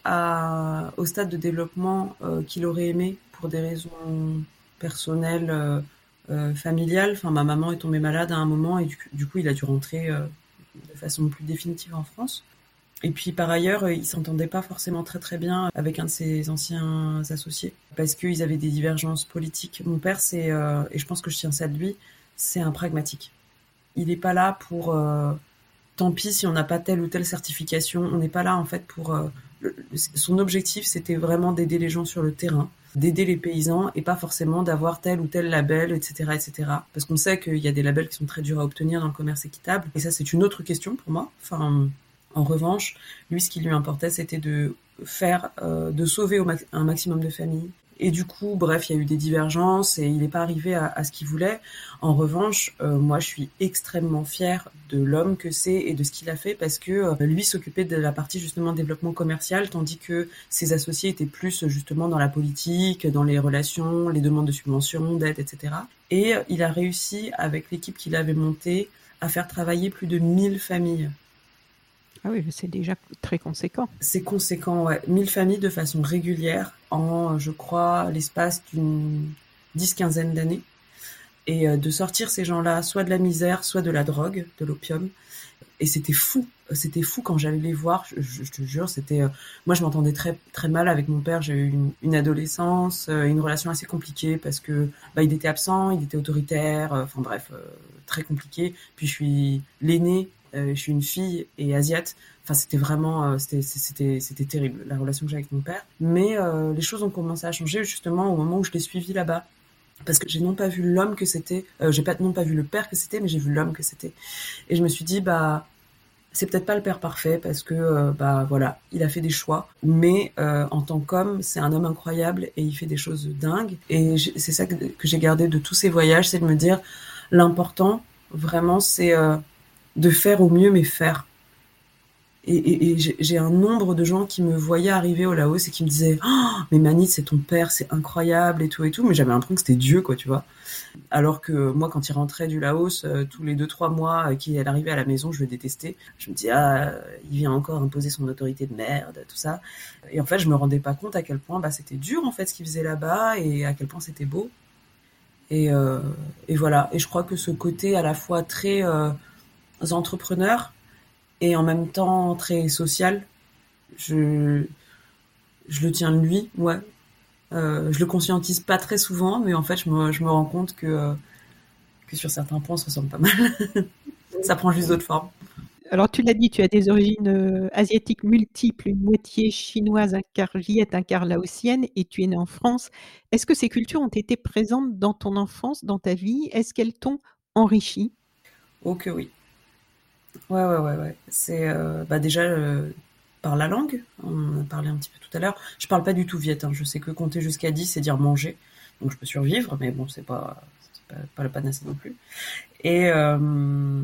Speaker 2: à, au stade de développement euh, qu'il aurait aimé pour des raisons personnelles, euh, euh, familiales. Enfin, ma maman est tombée malade à un moment et du, du coup il a dû rentrer euh, de façon plus définitive en France. Et puis par ailleurs, il s'entendait pas forcément très très bien avec un de ses anciens associés parce qu'ils avaient des divergences politiques. Mon père, c'est, euh, et je pense que je tiens ça de lui, c'est un pragmatique. Il n'est pas là pour euh, tant pis si on n'a pas telle ou telle certification. On n'est pas là en fait pour... Euh, le, son objectif, c'était vraiment d'aider les gens sur le terrain, d'aider les paysans et pas forcément d'avoir tel ou tel label, et cetera, et cetera. Parce qu'on sait qu'il y a des labels qui sont très durs à obtenir dans le commerce équitable. Et ça, c'est une autre question pour moi. Enfin, en revanche, lui, ce qui lui importait, c'était de faire, euh, de sauver au max- un maximum de familles. Et du coup, bref, il y a eu des divergences et il n'est pas arrivé à, à ce qu'il voulait. En revanche, euh, moi, je suis extrêmement fière de l'homme que c'est et de ce qu'il a fait parce que euh, lui s'occupait de la partie justement développement commercial, tandis que ses associés étaient plus justement dans la politique, dans les relations, les demandes de subventions, d'aides, et cetera. Et euh, il a réussi, avec l'équipe qu'il avait montée, à faire travailler plus de mille familles.
Speaker 1: Ah oui, c'est déjà très conséquent.
Speaker 2: C'est conséquent, ouais. mille familles de façon régulière en, je crois, l'espace d'une dix-quinzaine d'années. Et de sortir ces gens-là, soit de la misère, soit de la drogue, de l'opium. Et c'était fou. C'était fou quand j'allais les voir. Je, je, je te jure, c'était... Moi, je m'entendais très, très mal avec mon père. J'ai eu une, une adolescence, une relation assez compliquée parce que bah, il était absent, il était autoritaire. Enfin bref, euh, très compliqué. Puis je suis l'aînée. Euh, je suis une fille et asiate. Enfin, c'était vraiment, euh, c'était, c'était, c'était terrible la relation que j'ai avec mon père. Mais euh, les choses ont commencé à changer justement au moment où je l'ai suivi là-bas, parce que j'ai non pas vu l'homme que c'était, euh, j'ai pas non pas vu le père que c'était, mais j'ai vu l'homme que c'était. Et je me suis dit bah c'est peut-être pas le père parfait parce que euh, bah voilà, il a fait des choix, mais euh, en tant qu'homme, c'est un homme incroyable et il fait des choses dingues. Et c'est ça que, que j'ai gardé de tous ces voyages, c'est de me dire l'important vraiment c'est euh, de faire au mieux, mais faire. Et, et, et j'ai, j'ai un nombre de gens qui me voyaient arriver au Laos et qui me disaient oh, mais Manit, c'est ton père, c'est incroyable et tout et tout. Mais j'avais l'impression que c'était Dieu, quoi, tu vois. Alors que moi, quand il rentrait du Laos, euh, tous les deux, trois mois, euh, qu'il arrivait à la maison, je le détestais. Je me disais, ah, il vient encore imposer son autorité de merde, tout ça. Et en fait, je me rendais pas compte à quel point bah, c'était dur, en fait, ce qu'il faisait là-bas et à quel point c'était beau. Et, euh, et voilà. Et je crois que ce côté à la fois très... Euh, entrepreneurs et en même temps très social. Je, je le tiens de lui, ouais. Euh, je le conscientise pas très souvent, mais en fait, je me, je me rends compte que, euh, que sur certains points, on se ressemble pas mal. Ça prend juste d'autres formes.
Speaker 1: Alors, tu l'as dit, tu as des origines euh, asiatiques multiples, une moitié chinoise, un quart viette, un quart laotienne, et tu es née en France. Est-ce que ces cultures ont été présentes dans ton enfance, dans ta vie? Est-ce qu'elles t'ont enrichie?
Speaker 2: Oh que oui. Ouais, ouais, ouais, ouais. C'est euh, bah déjà euh, par la langue. On en a parlé un petit peu tout à l'heure. Je parle pas du tout viet. Hein. Je sais que compter jusqu'à dix, c'est dire manger. Donc je peux survivre, mais bon, c'est pas, c'est pas, pas la panacée non plus. Et euh,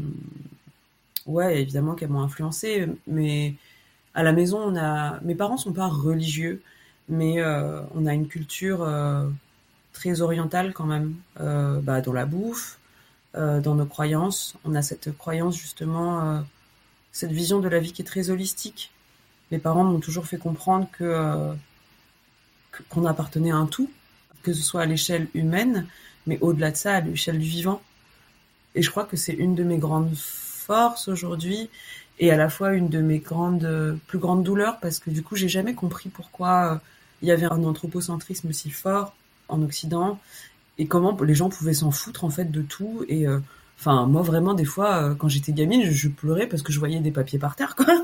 Speaker 2: ouais, évidemment qu'elles m'ont influencée. Mais à la maison, on a. Mes parents sont pas religieux, mais euh, on a une culture euh, très orientale quand même, euh, bah, dans la bouffe. Euh, dans nos croyances. On a cette croyance justement, euh, cette vision de la vie qui est très holistique. Mes parents m'ont toujours fait comprendre que, euh, que qu'on appartenait à un tout, que ce soit à l'échelle humaine, mais au-delà de ça, à l'échelle du vivant. Et je crois que c'est une de mes grandes forces aujourd'hui, et à la fois une de mes grandes, plus grandes douleurs, parce que du coup, j'ai jamais compris pourquoi euh, il y avait un anthropocentrisme si fort en Occident, et comment les gens pouvaient s'en foutre en fait de tout. Et euh, enfin, moi vraiment, des fois, euh, quand j'étais gamine, je, je pleurais parce que je voyais des papiers par terre, quoi.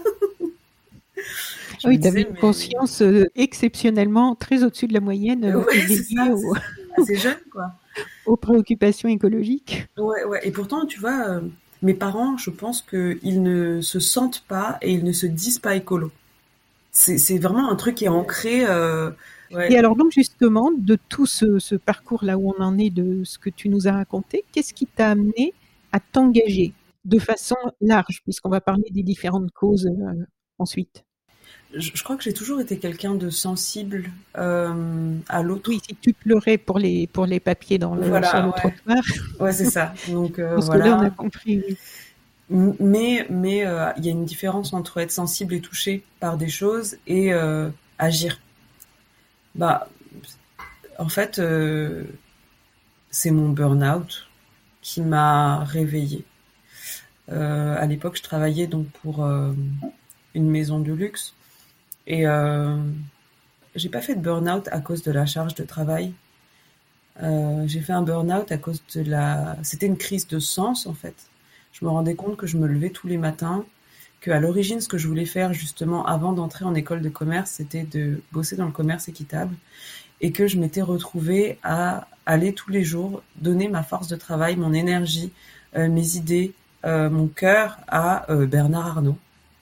Speaker 2: Je
Speaker 1: Oui,
Speaker 2: me
Speaker 1: tu avais
Speaker 2: disais,
Speaker 1: une
Speaker 2: mais
Speaker 1: conscience euh, exceptionnellement très au-dessus de la moyenne, euh,
Speaker 2: ouais, c'est
Speaker 1: éveillée
Speaker 2: ça, c'est
Speaker 1: aux,
Speaker 2: ça. Assez jeune, quoi.
Speaker 1: aux préoccupations écologiques.
Speaker 2: Ouais, ouais. Et pourtant, tu vois, euh, mes parents, je pense qu'ils ne se sentent pas et ils ne se disent pas écolo. C'est, c'est vraiment un truc qui est ancré. Euh,
Speaker 1: Et
Speaker 2: ouais.
Speaker 1: alors donc justement, de tout ce, ce parcours-là où on en est, de ce que tu nous as raconté, qu'est-ce qui t'a amené à t'engager de façon large, puisqu'on va parler des différentes causes euh, ensuite?
Speaker 2: Je, je crois que j'ai toujours été quelqu'un de sensible euh, à
Speaker 1: Oui,
Speaker 2: l'autre.
Speaker 1: si tu pleurais pour les, pour les papiers dans le, sur
Speaker 2: Voilà,
Speaker 1: le
Speaker 2: ouais.
Speaker 1: trottoir,
Speaker 2: Ouais, c'est ça. Donc euh,
Speaker 1: jusque-là on a
Speaker 2: voilà.
Speaker 1: compris, oui.
Speaker 2: M- Mais mais euh, il y a une différence entre être sensible et touché par des choses et euh, agir. Bah, en fait, euh, c'est mon burn-out qui m'a réveillée. Euh, à l'époque, je travaillais donc pour euh, une maison de luxe et euh, j'ai pas fait de burn-out à cause de la charge de travail. Euh, j'ai fait un burn-out à cause de la. C'était une crise de sens en fait. Je me rendais compte que je me levais tous les matins, que à l'origine, ce que je voulais faire justement avant d'entrer en école de commerce, c'était de bosser dans le commerce équitable, et que je m'étais retrouvée à aller tous les jours donner ma force de travail, mon énergie, euh, mes idées, euh, mon cœur à euh, Bernard Arnault,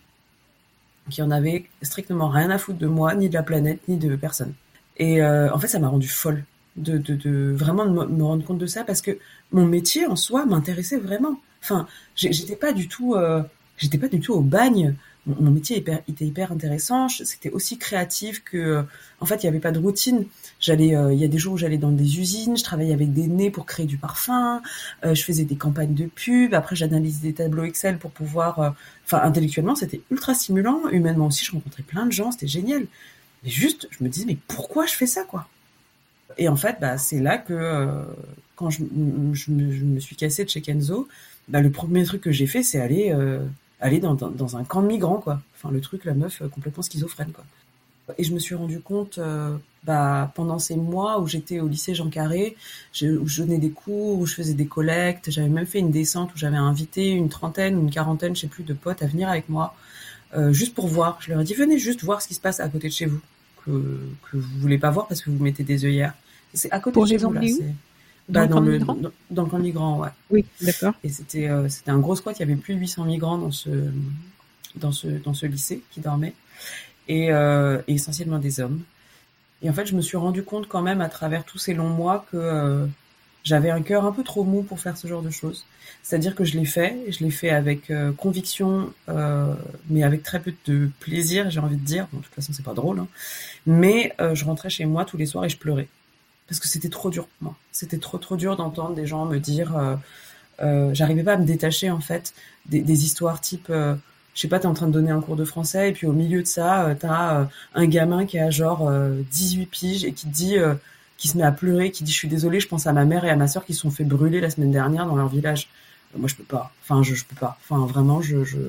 Speaker 2: qui en avait strictement rien à foutre de moi, ni de la planète, ni de personne. Et euh, en fait, ça m'a rendue folle de, de, de vraiment de me, me rendre compte de ça, parce que mon métier en soi m'intéressait vraiment. Enfin, j'ai- j'étais pas du tout, euh, j'étais pas du tout au bagne. Mon, mon métier hyper- était hyper intéressant. Je- C'était aussi créatif que, euh, en fait, il y avait pas de routine. J'allais, euh, il y a des jours où j'allais dans des usines, je travaillais avec des nez pour créer du parfum, euh, je faisais des campagnes de pub. Après, j'analysais des tableaux Excel pour pouvoir, euh, enfin, intellectuellement, c'était ultra stimulant. Humainement aussi, je rencontrais plein de gens, c'était génial. Mais juste, je me disais, mais pourquoi je fais ça, quoi? Et en fait, bah, c'est là que, euh, quand je, je, me, je me suis cassée de chez Kenzo, bah, le premier truc que j'ai fait, c'est aller, euh, aller dans, dans, dans un camp de migrants, quoi. Enfin, le truc, la meuf, euh, complètement schizophrène, quoi. Et je me suis rendu compte, euh, bah, pendant ces mois où j'étais au lycée Jean Carré, je, où je donnais des cours, où je faisais des collectes, j'avais même fait une descente où j'avais invité une trentaine ou une quarantaine, je sais plus, de potes à venir avec moi, euh, juste pour voir. Je leur ai dit, venez juste voir ce qui se passe à côté de chez vous, que, que vous voulez pas voir parce que vous mettez des œillères. C'est à côté
Speaker 1: Pour
Speaker 2: de chez
Speaker 1: les
Speaker 2: vous, là.
Speaker 1: emmener où?
Speaker 2: C'est
Speaker 1: Dans
Speaker 2: bah,
Speaker 1: le
Speaker 2: dans
Speaker 1: camp de
Speaker 2: le,
Speaker 1: migrants?
Speaker 2: dans, dans le camp de migrants, ouais.
Speaker 1: Oui, d'accord.
Speaker 2: Et c'était, euh, c'était un gros squat. Il y avait plus de huit cents migrants dans ce, dans ce, dans ce lycée qui dormaient. Et, euh, et essentiellement des hommes. Et en fait, je me suis rendu compte quand même à travers tous ces longs mois que euh, j'avais un cœur un peu trop mou pour faire ce genre de choses. C'est-à-dire que je l'ai fait, je l'ai fait avec euh, conviction, euh, mais avec très peu de plaisir, j'ai envie de dire. Bon, de toute façon, c'est pas drôle, hein. Mais euh, je rentrais chez moi tous les soirs et je pleurais. Parce que c'était trop dur pour moi. C'était trop trop dur d'entendre des gens me dire... Euh, euh, j'arrivais pas à me détacher, en fait, des, des histoires type... Euh, je sais pas, t'es en train de donner un cours de français et puis au milieu de ça, euh, t'as euh, un gamin qui a genre euh, dix-huit piges et qui te dit... Euh, qui se met à pleurer, qui dit « je suis désolée, je pense à ma mère et à ma sœur qui se sont fait brûler la semaine dernière dans leur village ». Moi, je peux pas. Enfin, je, je peux pas. Enfin, vraiment, je... je...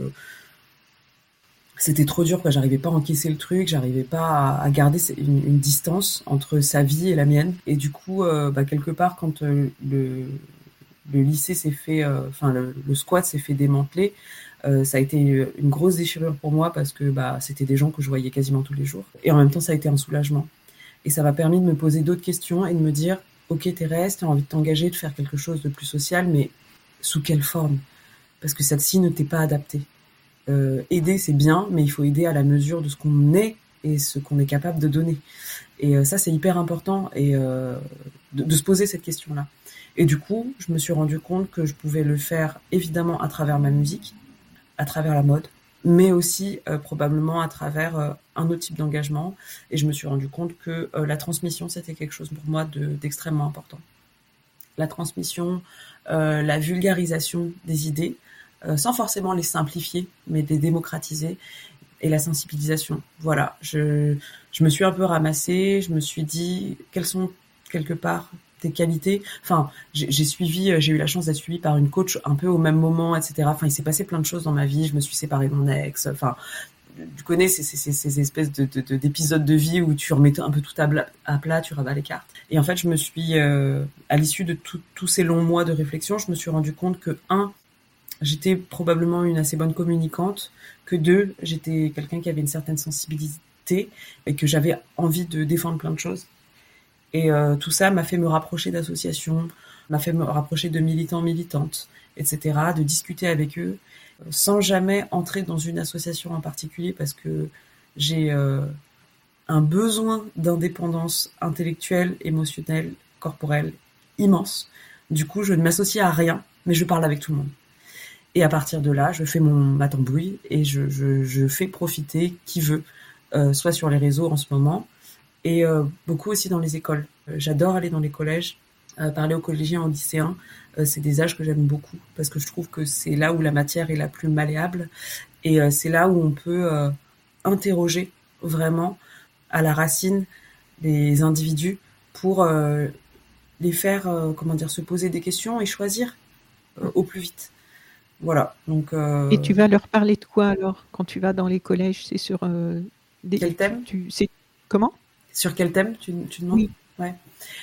Speaker 2: C'était trop dur, quoi. J'arrivais pas à encaisser le truc, j'arrivais pas à, à garder une, une distance entre sa vie et la mienne. Et du coup, euh, bah, quelque part, quand euh, le, le lycée s'est fait... euh, Enfin, le, le squat s'est fait démanteler, euh, ça a été une grosse déchirure pour moi parce que bah, c'était des gens que je voyais quasiment tous les jours. Et en même temps, ça a été un soulagement. Et ça m'a permis de me poser d'autres questions et de me dire « Ok, Thérèse, tu as envie de t'engager, de faire quelque chose de plus social, mais sous quelle forme ?» Parce que celle-ci ne t'est pas adaptée. Euh, aider, c'est bien, mais il faut aider à la mesure de ce qu'on est et ce qu'on est capable de donner. Et euh, ça, c'est hyper important et euh, de, de se poser cette question-là. Et du coup, je me suis rendu compte que je pouvais le faire évidemment à travers ma musique, à travers la mode, mais aussi euh, probablement à travers euh, un autre type d'engagement. Et je me suis rendu compte que euh, la transmission, c'était quelque chose pour moi de, d'extrêmement important. La transmission, euh, la vulgarisation des idées, euh, sans forcément les simplifier, mais les démocratiser, et la sensibilisation. Voilà, je, je me suis un peu ramassée, je me suis dit quelles sont quelque part tes qualités. Enfin, j'ai, j'ai suivi, j'ai eu la chance d'être suivie par une coach un peu au même moment, et cetera. Enfin, il s'est passé plein de choses dans ma vie. Je me suis séparée de mon ex. Enfin, tu connais ces, ces, ces, ces espèces de, de, de, d'épisodes de vie où tu remets un peu tout à, bla, à plat, tu rabats les cartes. Et en fait, je me suis, euh, à l'issue de tous ces longs mois de réflexion, je me suis rendu compte que, un, j'étais probablement une assez bonne communicante, que deux, j'étais quelqu'un qui avait une certaine sensibilité et que j'avais envie de défendre plein de choses. Et euh, tout ça m'a fait me rapprocher d'associations, m'a fait me rapprocher de militants, militantes, et cetera, de discuter avec eux, sans jamais entrer dans une association en particulier, parce que j'ai euh, un besoin d'indépendance intellectuelle, émotionnelle, corporelle immense. Du coup, je ne m'associe à rien, mais je parle avec tout le monde. Et à partir de là, je fais mon, ma tambouille et je, je, je fais profiter qui veut, euh, soit sur les réseaux en ce moment, et euh, beaucoup aussi dans les écoles. Euh, j'adore aller dans les collèges, euh, parler aux collégiens, aux lycéens. Euh, c'est des âges que j'aime beaucoup, parce que je trouve que c'est là où la matière est la plus malléable, et euh, c'est là où on peut euh, interroger vraiment à la racine les individus pour euh, les faire, euh, comment dire, se poser des questions et choisir euh, au plus vite. Voilà, donc... Euh...
Speaker 1: Et tu vas leur parler de quoi alors, quand tu vas dans les collèges? C'est sur... Euh, des,
Speaker 2: quel thème
Speaker 1: tu, tu, c'est, Comment?
Speaker 2: Sur quel thème, tu, tu demandes?
Speaker 1: Oui.
Speaker 2: Ouais.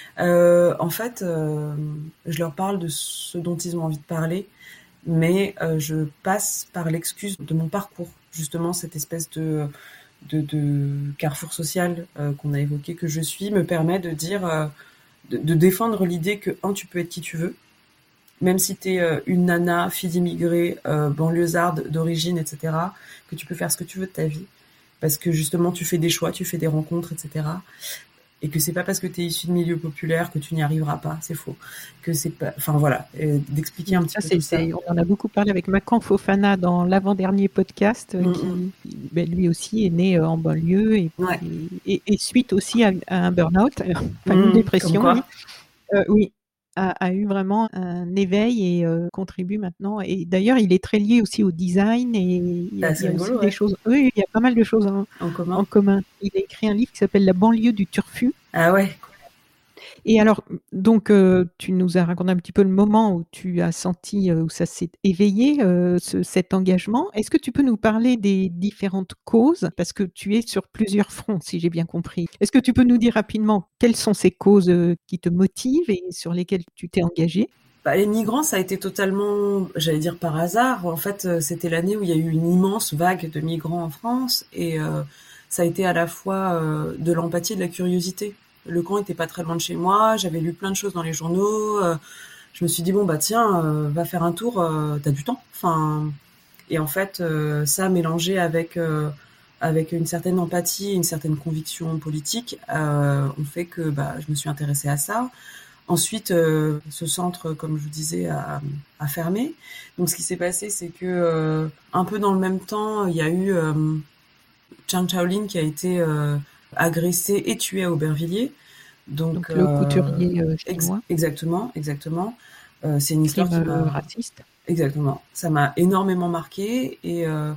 Speaker 2: Euh, en fait, euh, je leur parle de ce dont ils ont envie de parler, mais euh, je passe par l'excuse de mon parcours, justement, cette espèce de, de, de carrefour social euh, qu'on a évoqué, que je suis, me permet de dire, euh, de, de défendre l'idée que, un, tu peux être qui tu veux, même si t'es euh, une nana, fille d'immigrés, euh, banlieusarde d'origine, et cetera, que tu peux faire ce que tu veux de ta vie, parce que justement tu fais des choix, tu fais des rencontres, et cetera. Et que c'est pas parce que t'es issu de milieu populaire que tu n'y arriveras pas, c'est faux. Que c'est pas, enfin voilà, euh, d'expliquer un petit
Speaker 1: ça,
Speaker 2: peu
Speaker 1: c'est,
Speaker 2: tout ça.
Speaker 1: c'est, on en a beaucoup parlé avec Macan Fofana dans l'avant-dernier podcast, mm-hmm. qui, ben, lui aussi est né en banlieue et,
Speaker 2: ouais.
Speaker 1: et, et, et suite aussi à, à un burn-out, enfin mmh, une dépression.
Speaker 2: Comme quoi.
Speaker 1: Oui. Euh, oui. A, a eu vraiment un éveil et euh, contribue maintenant. Et d'ailleurs, il est très lié aussi au design et il y a,
Speaker 2: ah,
Speaker 1: il y a
Speaker 2: rigolo,
Speaker 1: aussi
Speaker 2: ouais.
Speaker 1: des choses. Oui, il y a pas mal de choses en,
Speaker 2: en, commun.
Speaker 1: en commun. Il a écrit un livre qui s'appelle La banlieue du turfu.
Speaker 2: Ah ouais.
Speaker 1: Et alors, donc, euh, tu nous as raconté un petit peu le moment où tu as senti, euh, où ça s'est éveillé, euh, ce, cet engagement. Est-ce que tu peux nous parler des différentes causes? Parce que tu es sur plusieurs fronts, si j'ai bien compris. Est-ce que tu peux nous dire rapidement quelles sont ces causes euh, qui te motivent et sur lesquelles tu t'es engagé?
Speaker 2: Bah, les migrants, ça a été totalement, j'allais dire par hasard. En fait, c'était l'année où il y a eu une immense vague de migrants en France et euh, ça a été à la fois euh, de l'empathie et de la curiosité. Le camp était pas très loin de chez moi, j'avais lu plein de choses dans les journaux. Euh, je me suis dit bon bah tiens, euh, va faire un tour, euh, t'as du temps. Enfin, et en fait, euh, ça mélangé avec euh, avec une certaine empathie, une certaine conviction politique, euh, on fait que bah je me suis intéressée à ça. Ensuite, euh, ce centre, comme je vous disais, a, a fermé. Donc, ce qui s'est passé, c'est que euh, un peu dans le même temps, il y a eu euh, Zhang Shaolin qui a été euh, agressé et tué à Aubervilliers. Donc,
Speaker 1: Donc le couturier euh, chinois.
Speaker 2: Ex- exactement, exactement. Euh, c'est une histoire
Speaker 1: Crime,
Speaker 2: qui m'a
Speaker 1: euh, raciste.
Speaker 2: Exactement. Ça m'a énormément marqué et euh,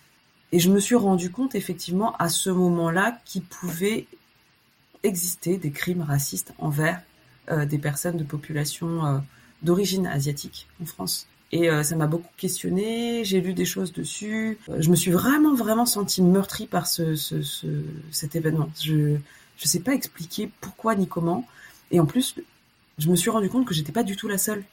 Speaker 2: et je me suis rendu compte effectivement à ce moment-là qu'il pouvait exister des crimes racistes envers Euh, des personnes de population euh, d'origine asiatique en France. Et euh, ça m'a beaucoup questionnée, j'ai lu des choses dessus. Euh, je me suis vraiment, vraiment sentie meurtrie par ce, ce, ce, cet événement. Je ne sais pas expliquer pourquoi ni comment. Et en plus, je me suis rendu compte que j'étais pas du tout la seule.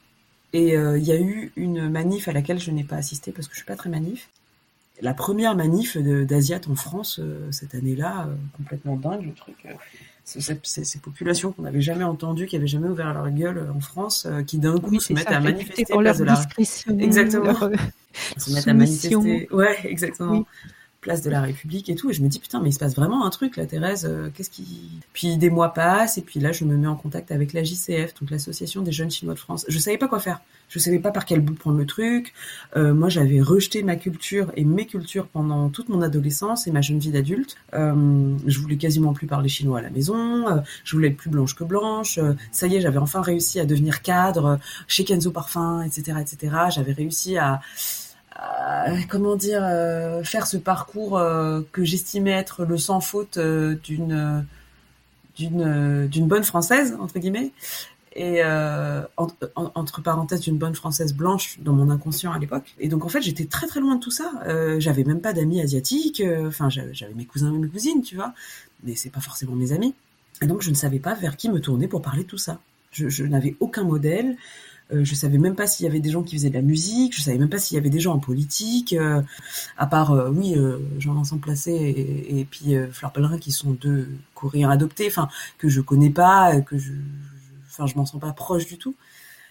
Speaker 2: Et il euh, y a eu une manif à laquelle je n'ai pas assisté parce que je suis pas très manif. La première manif de, d'Asiates en France euh, cette année-là, euh, complètement dingue le truc. Euh, Ces, ces, ces populations qu'on n'avait jamais entendues, qui n'avaient jamais ouvert leur gueule en France, euh, qui d'un coup
Speaker 1: oui,
Speaker 2: se mettent
Speaker 1: ça,
Speaker 2: à manifester
Speaker 1: pour leur
Speaker 2: place de la
Speaker 1: discrétion,
Speaker 2: exactement,
Speaker 1: leur, euh,
Speaker 2: se mettent à manifester, ouais, exactement, oui. Place de la République et tout. Et je me dis putain, mais il se passe vraiment un truc là, Thérèse. Euh, qu'est-ce qui Puis des mois passent et puis là, je me mets en contact avec la J C F, donc l'association des jeunes Chinois de France. Je savais pas quoi faire. Je savais pas par quel bout prendre le truc. Euh, moi, j'avais rejeté ma culture et mes cultures pendant toute mon adolescence et ma jeune vie d'adulte. Euh, je voulais quasiment plus parler chinois à la maison. Euh, je voulais être plus blanche que blanche. Euh, ça y est, j'avais enfin réussi à devenir cadre euh, chez Kenzo Parfum, et cetera, et cetera. J'avais réussi à, à comment dire, euh, faire ce parcours euh, que j'estimais être le sans faute euh, d'une d'une d'une bonne française entre guillemets. Et euh, entre, entre parenthèses d'une bonne française blanche dans mon inconscient à l'époque. Et donc en fait j'étais très très loin de tout ça. Euh, j'avais même pas d'amis asiatiques. Enfin euh, j'avais, j'avais mes cousins et mes cousines, tu vois, mais c'est pas forcément mes amis. Et donc je ne savais pas vers qui me tourner pour parler de tout ça. Je, je n'avais aucun modèle. Euh, je savais même pas s'il y avait des gens qui faisaient de la musique. Je savais même pas s'il y avait des gens en politique. Euh, à part euh, oui euh, Jean-Vincent Placé et, et puis euh, Fleur Pellerin qui sont deux coréens adoptés. Enfin que je connais pas, que je Enfin, je m'en sens pas proche du tout.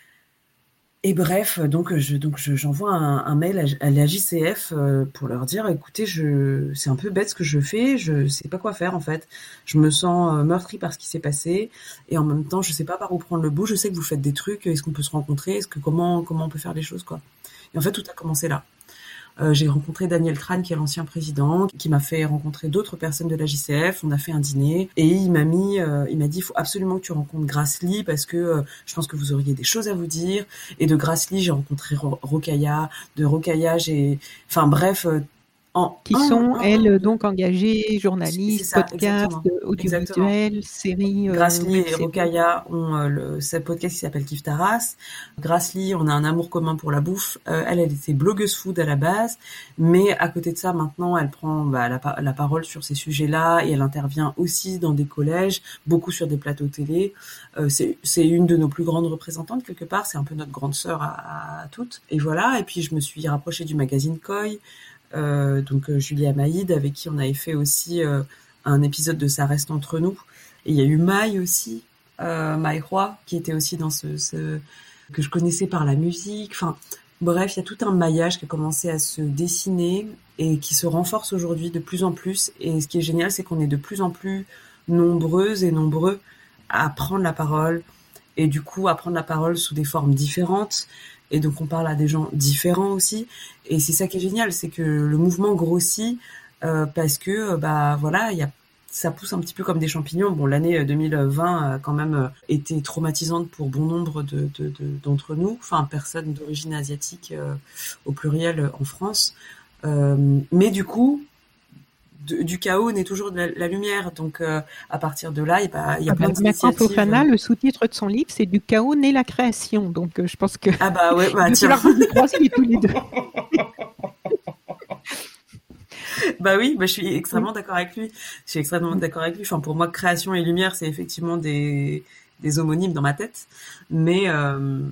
Speaker 2: Et bref, donc je donc je, j'envoie un, un mail à, à la J C F euh, pour leur dire, écoutez, je c'est un peu bête ce que je fais, je sais pas quoi faire en fait. Je me sens euh, meurtrie par ce qui s'est passé et en même temps, je sais pas par où prendre le bout. Je sais que vous faites des trucs. Est-ce qu'on peut se rencontrer? Est-ce que comment comment on peut faire les choses quoi? Et en fait, tout a commencé là. Euh, j'ai rencontré Daniel Crane, qui est l'ancien président, qui m'a fait rencontrer d'autres personnes de la J C F. On a fait un dîner et il m'a mis, euh, il m'a dit, il faut absolument que tu rencontres Grassley parce que euh, je pense que vous auriez des choses à vous dire. Et de Grassley, j'ai rencontré Ro- Rokhaya. De Rokhaya, j'ai, enfin bref. Euh, En,
Speaker 1: qui
Speaker 2: en,
Speaker 1: sont,
Speaker 2: en,
Speaker 1: elles,
Speaker 2: en,
Speaker 1: donc engagées,
Speaker 2: c'est
Speaker 1: journalistes,
Speaker 2: ça,
Speaker 1: podcasts,
Speaker 2: exactement. Exactement.
Speaker 1: audiovisuels, séries, euh,
Speaker 2: Grassley et
Speaker 1: web-séries.
Speaker 2: Rokhaya ont euh, le, ce podcast qui s'appelle Kif Taras. Grassley, on a un amour commun pour la bouffe. Euh, elle, elle était blogueuse food à la base, mais à côté de ça, maintenant, elle prend bah, la, la parole sur ces sujets-là et elle intervient aussi dans des collèges, beaucoup sur des plateaux télé. Euh, c'est, c'est une de nos plus grandes représentantes quelque part. C'est un peu notre grande sœur à, à toutes. Et voilà. Et puis je me suis rapprochée du magazine Koi. Euh, donc euh, Julia Maïd, avec qui on avait fait aussi euh, un épisode de Ça reste entre nous. Et il y a eu Maï aussi, euh, Maï Roy, qui était aussi dans ce, ce que je connaissais par la musique. Enfin, bref, il y a tout un maillage qui a commencé à se dessiner et qui se renforce aujourd'hui de plus en plus. Et ce qui est génial, c'est qu'on est de plus en plus nombreuses et nombreux à prendre la parole et du coup à prendre la parole sous des formes différentes. Et donc on parle à des gens différents aussi. Et c'est ça qui est génial, c'est que le mouvement grossit euh, parce que bah voilà, il y a ça pousse un petit peu comme des champignons. Bon, l'année deux mille vingt a quand même été traumatisante pour bon nombre de, de, de, d'entre nous, enfin personnes d'origine asiatique euh, au pluriel en France. Euh, mais du coup, de, du chaos naît toujours de la, la lumière. Donc euh, à partir de là, il y a, il y a
Speaker 1: Ah
Speaker 2: plein
Speaker 1: ben, Bertrand
Speaker 2: d'initiatives.
Speaker 1: Fofana, le sous-titre de son livre, c'est Du chaos naît la création. Donc euh, je pense que
Speaker 2: ah bah ouais, bah
Speaker 1: il
Speaker 2: tiens.
Speaker 1: va falloir vous y croisiez tous les deux.
Speaker 2: Bah oui, bah je suis extrêmement d'accord avec lui. Je suis extrêmement d'accord avec lui. Enfin, pour moi, création et lumière, c'est effectivement des, des homonymes dans ma tête. Mais, euh,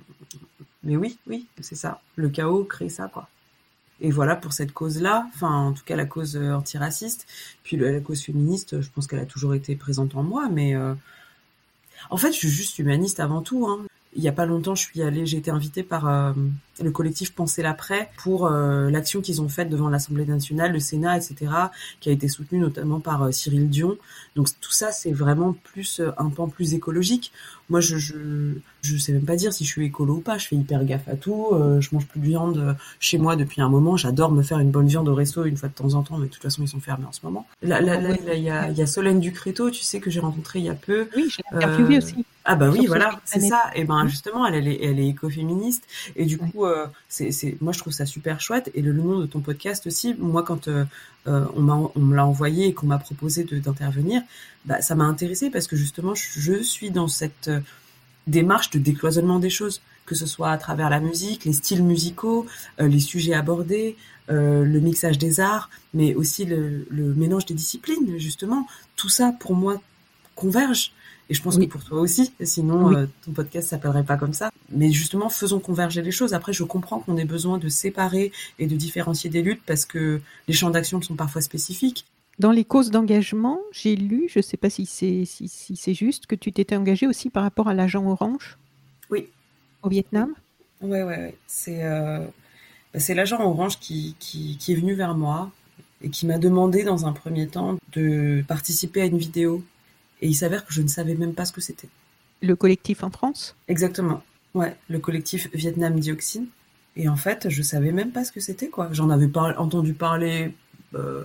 Speaker 2: mais oui, oui, c'est ça. Le chaos crée ça, quoi. Et voilà, pour cette cause-là, enfin, en tout cas, la cause antiraciste, puis la cause féministe, je pense qu'elle a toujours été présente en moi, mais euh, en fait, je suis juste humaniste avant tout, hein. Il y a pas longtemps, je suis allée, j'ai été invitée par euh, le collectif Penser l'après pour euh, l'action qu'ils ont faite devant l'Assemblée nationale, le Sénat, et cetera, qui a été soutenue notamment par euh, Cyril Dion. Donc tout ça, c'est vraiment plus euh, un pan plus écologique. Moi, je, je je sais même pas dire si je suis écolo ou pas. Je fais hyper gaffe à tout. Euh, je mange plus de viande chez moi depuis un moment. J'adore me faire une bonne viande au resto une fois de temps en temps, mais de toute façon, ils sont fermés en ce moment. Là, là, là, il y a, il y a Solène Ducréto, tu sais, que j'ai rencontrée il y a peu.
Speaker 1: Oui, j'ai interviewé
Speaker 2: Euh,
Speaker 1: aussi.
Speaker 2: Ah bah oui,
Speaker 1: Sur
Speaker 2: voilà,
Speaker 1: Sophie
Speaker 2: c'est
Speaker 1: Planète.
Speaker 2: ça. Et ben justement, elle, elle est, elle est écoféministe. Et du
Speaker 1: Ouais.
Speaker 2: coup, euh, c'est, c'est, moi je trouve ça super chouette. Et le, le nom de ton podcast aussi, moi quand euh, euh, on m'a, on me l'a envoyé et qu'on m'a proposé de, d'intervenir, bah ça m'a intéressée parce que justement, je, je suis dans cette euh, démarche de décloisonnement des choses, que ce soit à travers la musique, les styles musicaux, euh, les sujets abordés, euh, le mixage des arts, mais aussi le, le mélange des disciplines, justement. Tout ça, pour moi, converge. Et je pense
Speaker 1: Oui.
Speaker 2: que pour toi aussi, sinon
Speaker 1: Oui.
Speaker 2: euh, ton podcast s'appellerait pas comme ça. Mais justement, faisons converger les choses. Après, je comprends qu'on ait besoin de séparer et de différencier des luttes parce que les champs d'action sont parfois spécifiques.
Speaker 1: Dans les causes d'engagement, j'ai lu, je ne sais pas si c'est, si, si c'est juste, que tu t'étais engagée aussi par rapport à l'agent orange.
Speaker 2: Oui.
Speaker 1: Au Vietnam.
Speaker 2: Oui, ouais, ouais, ouais. C'est, euh, c'est l'agent orange qui, qui, qui est venu vers moi et qui m'a demandé dans un premier temps de participer à une vidéo. Et il s'avère que je ne savais même pas ce que c'était.
Speaker 1: Le collectif en France ?
Speaker 2: Exactement. Ouais, le collectif Vietnam Dioxine. Et en fait, je savais même pas ce que c'était, quoi. J'en avais pas entendu parler euh,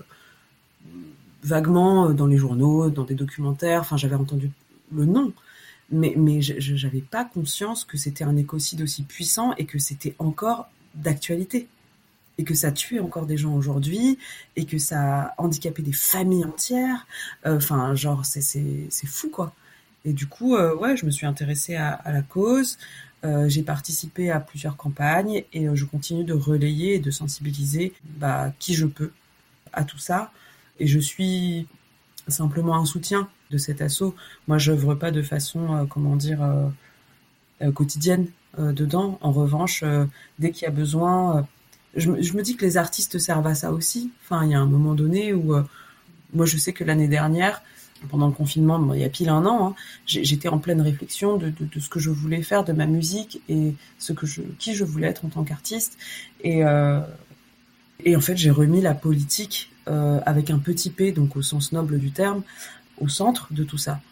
Speaker 2: vaguement dans les journaux, dans des documentaires. Enfin, j'avais entendu le nom. Mais, mais je, je, j'avais pas conscience que c'était un écocide aussi puissant et que c'était encore d'actualité. et que ça tuait encore des gens aujourd'hui, et que ça a handicapé des familles entières. Enfin, euh, genre, c'est, c'est, c'est fou, quoi. Et du coup, euh, ouais, je me suis intéressée à, à la cause, euh, j'ai participé à plusieurs campagnes, et euh, je continue de relayer et de sensibiliser bah, qui je peux à tout ça. Et je suis simplement un soutien de cet assaut. Moi, je n'œuvre pas de façon, euh, comment dire, euh, euh, quotidienne euh, dedans. En revanche, euh, dès qu'il y a besoin... Euh, Je me, je me dis que les artistes servent à ça aussi. Enfin, il y a un moment donné où, euh, moi, je sais que l'année dernière, pendant le confinement, bon, il y a pile un an, hein, j'étais en pleine réflexion de, de, de ce que je voulais faire de ma musique et ce que je, qui je voulais être en tant qu'artiste. Et, euh, et en fait, j'ai remis la politique euh, avec un petit p, donc au sens noble du terme, au centre de tout ça.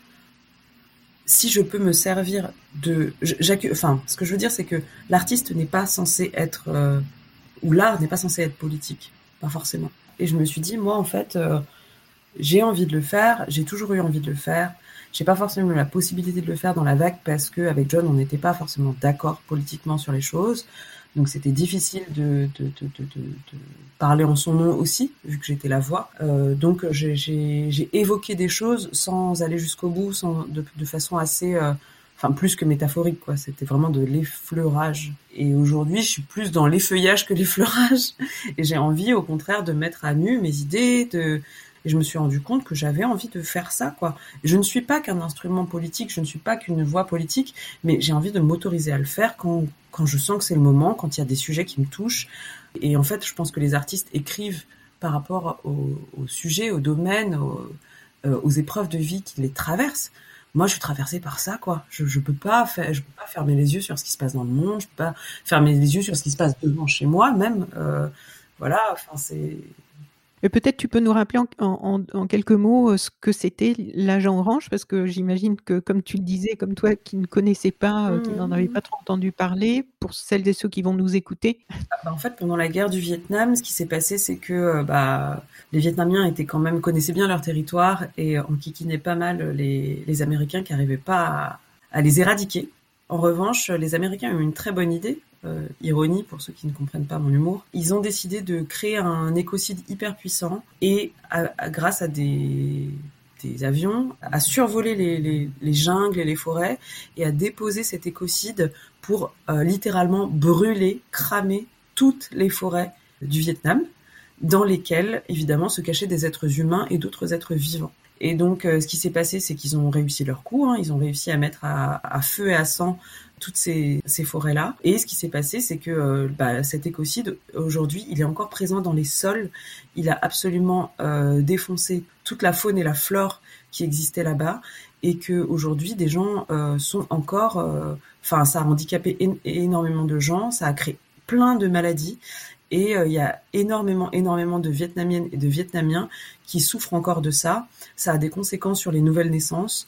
Speaker 2: Si je peux me servir de... Enfin, ce que je veux dire, c'est que l'artiste n'est pas censé être... Euh, où l'art n'est pas censé être politique, pas forcément. Et je me suis dit, moi, en fait, euh, j'ai envie de le faire, j'ai toujours eu envie de le faire, j'ai pas forcément eu la possibilité de le faire dans la vague parce qu'avec John, on n'était pas forcément d'accord politiquement sur les choses, donc c'était difficile de, de, de, de, de, de parler en son nom aussi, vu que j'étais la voix. Euh, donc j'ai, j'ai, j'ai évoqué des choses sans aller jusqu'au bout, sans, de, de façon assez... Euh, Enfin, plus que métaphorique, quoi. C'était vraiment de l'effleurage. Et aujourd'hui, je suis plus dans l'effeuillage que l'effleurage. Et j'ai envie, au contraire, de mettre à nu mes idées. De... Et je me suis rendu compte que j'avais envie de faire ça, quoi. Je ne suis pas qu'un instrument politique, je ne suis pas qu'une voix politique, mais j'ai envie de m'autoriser à le faire quand, quand je sens que c'est le moment, quand il y a des sujets qui me touchent. Et en fait, je pense que les artistes écrivent par rapport au, au sujet, au domaine, au, euh, aux épreuves de vie qui les traversent. Moi, je suis traversée par ça, quoi. Je, je peux pas faire, je peux pas fermer les yeux sur ce qui se passe dans le monde. Je peux pas fermer les yeux sur ce qui se passe devant chez moi, même. Euh, voilà. Enfin, c'est.
Speaker 1: Et peut-être tu peux nous rappeler en, en, en quelques mots ce que c'était l'agent orange, parce que j'imagine que, comme tu le disais, comme toi qui ne connaissais pas, mmh. qui n'en avait pas trop entendu parler, pour celles et ceux qui vont nous écouter.
Speaker 2: Ah bah en fait, pendant la guerre du Vietnam, ce qui s'est passé, c'est que bah, les Vietnamiens étaient quand même connaissaient bien leur territoire et enquiquinaient pas mal les, les Américains qui n'arrivaient pas à, à les éradiquer. En revanche, les Américains ont eu une très bonne idée. Euh, ironie pour ceux qui ne comprennent pas mon humour, ils ont décidé de créer un écocide hyper puissant et à, à, grâce à des, des avions, à survoler les, les, les jungles et les forêts et à déposer cet écocide pour euh, littéralement brûler, cramer toutes les forêts du Vietnam, dans lesquelles évidemment se cachaient des êtres humains et d'autres êtres vivants. Et donc, euh, ce qui s'est passé, c'est qu'ils ont réussi leur coup, hein, ils ont réussi à mettre à, à feu et à sang toutes ces, ces forêts-là. Et ce qui s'est passé, c'est que euh, bah, cet écocide, aujourd'hui, il est encore présent dans les sols. Il a absolument euh, défoncé toute la faune et la flore qui existaient là-bas. Et qu'aujourd'hui, des gens euh, sont encore... Enfin, euh, ça a handicapé é- énormément de gens, ça a créé plein de maladies. Et il euh, y a énormément, énormément de Vietnamiennes et de Vietnamiens qui souffrent encore de ça. Ça a des conséquences sur les nouvelles naissances.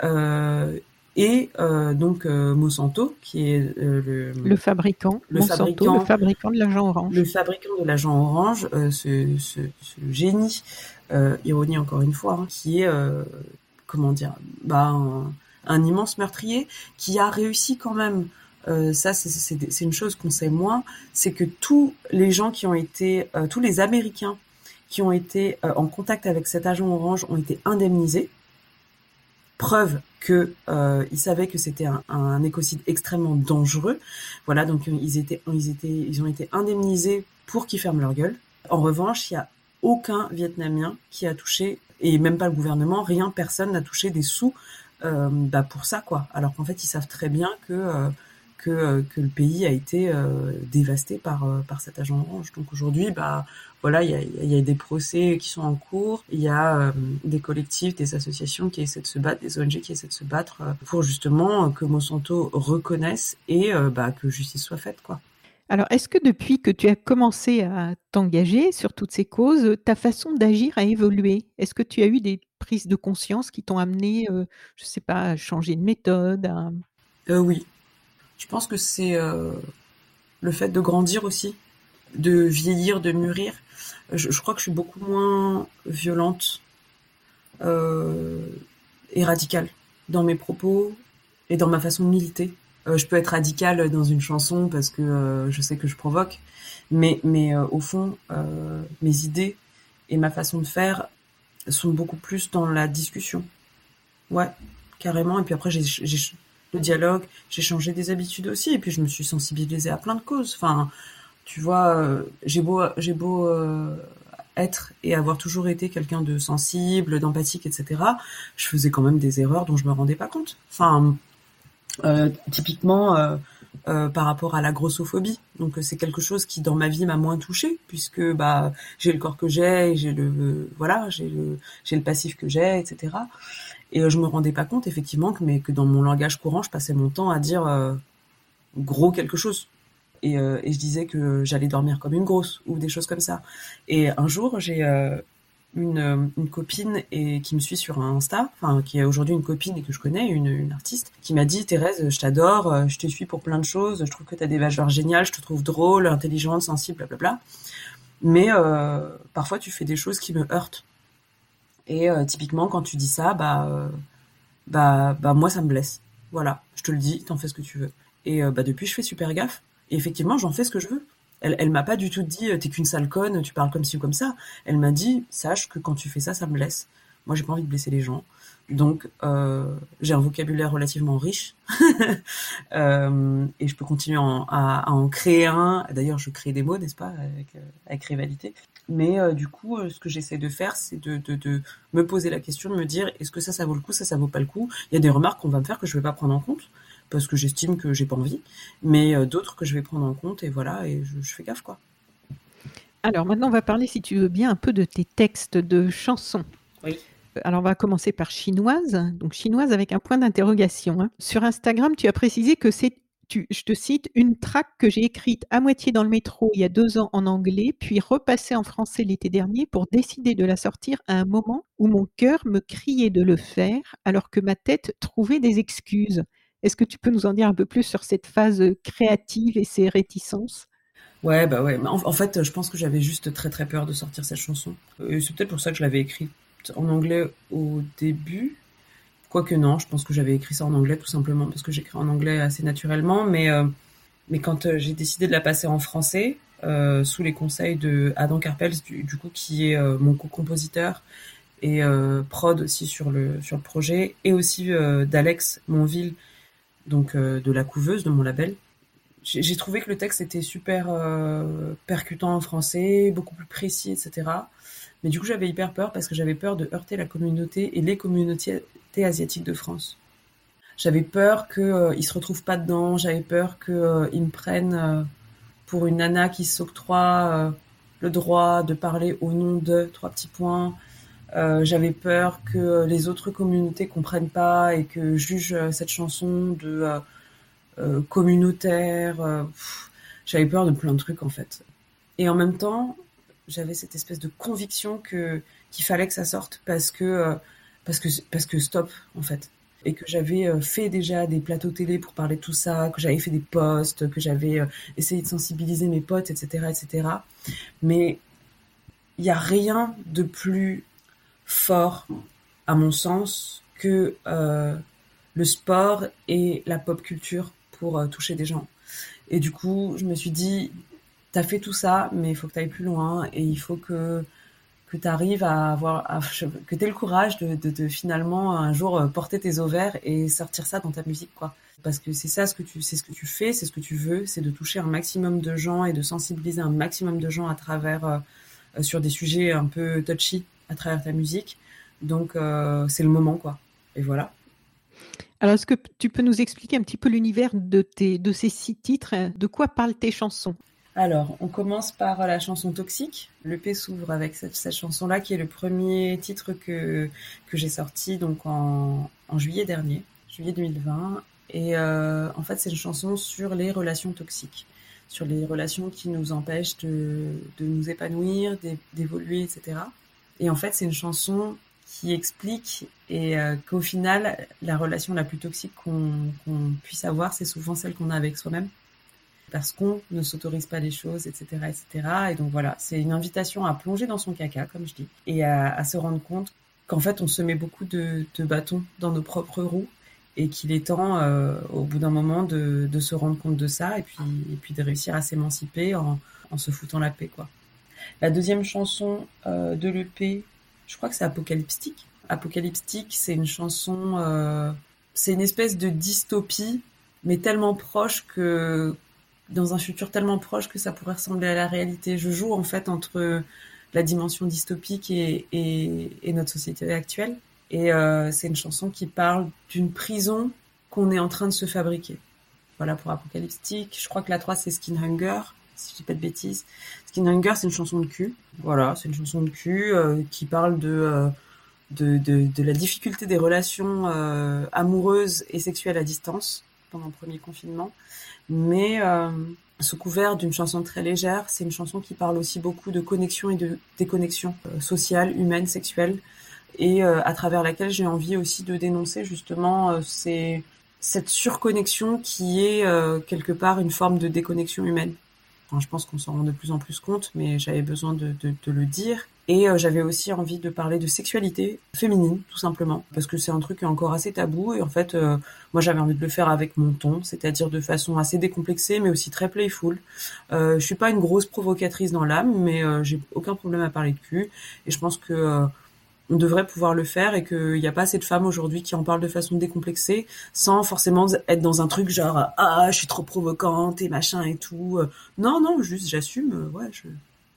Speaker 2: Euh, et euh, donc euh, Monsanto, qui est euh, le,
Speaker 1: le fabricant,
Speaker 2: le
Speaker 1: Monsanto,
Speaker 2: fabricant,
Speaker 1: le fabricant de l'agent orange.
Speaker 2: Le fabricant de l'agent orange, euh, ce, ce, ce génie, euh, ironie encore une fois, hein, qui est, euh, comment dire, bah, un, un immense meurtrier qui a réussi quand même. Euh, ça, c'est, c'est, c'est une chose qu'on sait moins, c'est que tous les gens qui ont été, euh, tous les Américains qui ont été euh, en contact avec cet agent orange ont été indemnisés. Preuve que euh, ils savaient que c'était un, un écocide extrêmement dangereux. Voilà, donc ils étaient, ils étaient, ils ont été indemnisés pour qu'ils ferment leur gueule. En revanche, il y a aucun Vietnamien qui a touché, et même pas le gouvernement, rien, personne n'a touché des sous euh, bah pour ça, quoi. Alors qu'en fait, ils savent très bien que euh, que que le pays a été euh, dévasté par euh, par cet agent orange. Donc aujourd'hui, bah voilà, il y a, il y a des procès qui sont en cours, il y a euh, des collectifs, des associations qui essaient de se battre, des O N G qui essaient de se battre euh, pour justement que Monsanto reconnaisse et euh, bah, que justice soit faite, quoi.
Speaker 1: Alors, est-ce que depuis que tu as commencé à t'engager sur toutes ces causes, ta façon d'agir a évolué? Est-ce que tu as eu des prises de conscience qui t'ont amené, euh, je ne sais pas, à changer de méthode à...
Speaker 2: euh, Oui, je pense que c'est euh, le fait de grandir aussi, de vieillir, de mûrir. Je, je crois que je suis beaucoup moins violente euh, et radicale dans mes propos et dans ma façon de militer. Euh, je peux être radicale dans une chanson parce que euh, je sais que je provoque, mais mais euh, au fond, euh, mes idées et ma façon de faire sont beaucoup plus dans la discussion. Ouais, carrément. Et puis après, j'ai, j'ai le dialogue, j'ai changé des habitudes aussi, et puis je me suis sensibilisée à plein de causes. Enfin, tu vois, euh, j'ai beau, j'ai beau euh, être et avoir toujours été quelqu'un de sensible, d'empathique, et cetera. Je faisais quand même des erreurs dont je me rendais pas compte. Enfin, euh, typiquement euh, euh, par rapport à la grossophobie. Donc c'est quelque chose qui dans ma vie m'a moins touchée puisque bah j'ai le corps que j'ai, j'ai le euh, voilà, j'ai le j'ai le passif que j'ai, et cetera. Et euh, je me rendais pas compte effectivement que mais que dans mon langage courant, je passais mon temps à dire euh, gros quelque chose. Et, euh, et je disais que j'allais dormir comme une grosse ou des choses comme ça. Et un jour, j'ai euh, une, une copine et qui me suit sur Insta, enfin qui est aujourd'hui une copine et que je connais, une, une artiste, qui m'a dit Thérèse, je t'adore, je te suis pour plein de choses, je trouve que t'as des valeurs géniales, je te trouve drôle, intelligente, sensible, blablabla. Mais euh, parfois tu fais des choses qui me heurtent. Et euh, typiquement quand tu dis ça, bah euh, bah bah moi ça me blesse. Voilà, je te le dis, t'en fais ce que tu veux. Et euh, bah depuis je fais super gaffe. Et effectivement j'en fais ce que je veux. Elle, elle m'a pas du tout dit t'es qu'une sale conne, tu parles comme ci ou comme ça. Elle m'a dit sache que quand tu fais ça, ça me blesse. Moi j'ai pas envie de blesser les gens. Donc euh, j'ai un vocabulaire relativement riche euh, et je peux continuer en, à, à en créer un. D'ailleurs je crée des mots, n'est-ce pas, avec, euh, avec rivalité. Mais euh, du coup, euh, ce que j'essaie de faire, c'est de, de, de me poser la question, de me dire est-ce que ça, ça vaut le coup, ça, ça vaut pas le coup. Il y a des remarques qu'on va me faire que je vais pas prendre en compte parce que j'estime que j'ai pas envie, mais euh, d'autres que je vais prendre en compte et voilà, et je, je fais gaffe quoi.
Speaker 1: Alors maintenant, on va parler, si tu veux bien, un peu de tes textes de chansons.
Speaker 2: Oui.
Speaker 1: Alors, on va commencer par chinoise. Donc, chinoise avec un point d'interrogation. Hein. Sur Instagram, tu as précisé que c'est, tu, je te cite, une track que j'ai écrite à moitié dans le métro il y a deux ans en anglais, puis repassée en français l'été dernier pour décider de la sortir à un moment où mon cœur me criait de le faire, alors que ma tête trouvait des excuses. Est-ce que tu peux nous en dire un peu plus sur cette phase créative et ses réticences ?
Speaker 2: Ouais, bah ouais. En, en fait, je pense que j'avais juste très très peur de sortir cette chanson. Et c'est peut-être pour ça que je l'avais écrite en anglais au début. Quoique non, je pense que j'avais écrit ça en anglais tout simplement parce que j'écris en anglais assez naturellement. Mais, euh, mais quand euh, j'ai décidé de la passer en français, euh, sous les conseils de Adam Karpels, du, du coup, qui est euh, mon co-compositeur et euh, prod aussi sur le, sur le projet, et aussi euh, d'Alex Monville, donc euh, de La Couveuse, de mon label, j'ai, j'ai trouvé que le texte était super euh, percutant en français, beaucoup plus précis, et cetera. Mais du coup, j'avais hyper peur parce que j'avais peur de heurter la communauté et les communautés asiatiques de France. J'avais peur qu'ils euh, se retrouvent pas dedans, j'avais peur qu'ils euh, me prennent euh, pour une nana qui s'octroie euh, le droit de parler au nom de trois petits points. Euh, j'avais peur que les autres communautés comprennent pas et que jugent euh, cette chanson de euh, euh, communautaire. Euh, pff, j'avais peur de plein de trucs en fait. Et en même temps, j'avais cette espèce de conviction que qu'il fallait que ça sorte parce que euh, parce que parce que stop en fait. Et que j'avais euh, fait déjà des plateaux télé pour parler de tout ça, que j'avais fait des posts, que j'avais euh, essayé de sensibiliser mes potes, et cetera, et cetera. Mais il y a rien de plus fort, à mon sens, que euh, le sport et la pop culture pour euh, toucher des gens. Et du coup, je me suis dit, t'as fait tout ça, mais il faut que t'ailles plus loin et il faut que que t'arrives à avoir, à, que t'aies le courage de, de, de finalement un jour porter tes ovaires et sortir ça dans ta musique, quoi. Parce que c'est ça ce que tu, c'est ce que tu fais, c'est ce que tu veux, c'est de toucher un maximum de gens et de sensibiliser un maximum de gens à travers euh, sur des sujets un peu touchy à travers ta musique. Donc euh, c'est le moment, quoi. Et voilà.
Speaker 1: Alors, est-ce que tu peux nous expliquer un petit peu l'univers de, tes, de ces six titres ? De quoi parlent tes chansons ?
Speaker 2: Alors, on commence par la chanson Toxique. Le P s'ouvre avec cette, cette chanson-là, qui est le premier titre que, que j'ai sorti donc en, en juillet dernier, juillet deux mille vingt. Et euh, en fait, c'est une chanson sur les relations toxiques, sur les relations qui nous empêchent de, de nous épanouir, d'évoluer, et cetera. Et en fait, c'est une chanson qui explique et euh, qu'au final, la relation la plus toxique qu'on, qu'on puisse avoir, c'est souvent celle qu'on a avec soi-même. Parce qu'on ne s'autorise pas les choses, et cetera, et cetera. Et donc voilà, c'est une invitation à plonger dans son caca, comme je dis, et à, à se rendre compte qu'en fait, on se met beaucoup de, de bâtons dans nos propres roues et qu'il est temps, euh, au bout d'un moment, de, de se rendre compte de ça et puis, et puis de réussir à s'émanciper en, en se foutant la paix, quoi. La deuxième chanson euh, de l'E P, je crois que c'est Apocalyptique. Apocalyptique, c'est une chanson, euh, c'est une espèce de dystopie, mais tellement proche que, dans un futur tellement proche que ça pourrait ressembler à la réalité. Je joue en fait entre la dimension dystopique et, et, et notre société actuelle. Et euh, c'est une chanson qui parle d'une prison qu'on est en train de se fabriquer. Voilà pour Apocalyptique. Je crois que la trois, c'est Skin Hunger, si je dis pas de bêtises. Skin Hunger, c'est une chanson de cul. Voilà, c'est une chanson de cul euh, qui parle de, euh, de, de, de la difficulté des relations euh, amoureuses et sexuelles à distance pendant le premier confinement. Mais euh, sous couvert d'une chanson très légère, c'est une chanson qui parle aussi beaucoup de connexion et de déconnexion euh, sociale, humaine, sexuelle, et euh, à travers laquelle j'ai envie aussi de dénoncer justement euh, ces, cette surconnexion qui est euh, quelque part une forme de déconnexion humaine. Enfin, je pense qu'on s'en rend de plus en plus compte, mais j'avais besoin de, de, de le dire. Et euh, j'avais aussi envie de parler de sexualité féminine, tout simplement, parce que c'est un truc qui est encore assez tabou. Et en fait, euh, moi, j'avais envie de le faire avec mon ton, c'est-à-dire de façon assez décomplexée, mais aussi très playful. Euh, je suis pas une grosse provocatrice dans l'âme, mais euh, j'ai aucun problème à parler de cul. Et je pense que euh, on devrait pouvoir le faire et qu'il n'y a pas assez de femmes aujourd'hui qui en parlent de façon décomplexée, sans forcément être dans un truc genre « Ah, je suis trop provocante et machin et tout. » Non, non, juste j'assume, euh, ouais, je...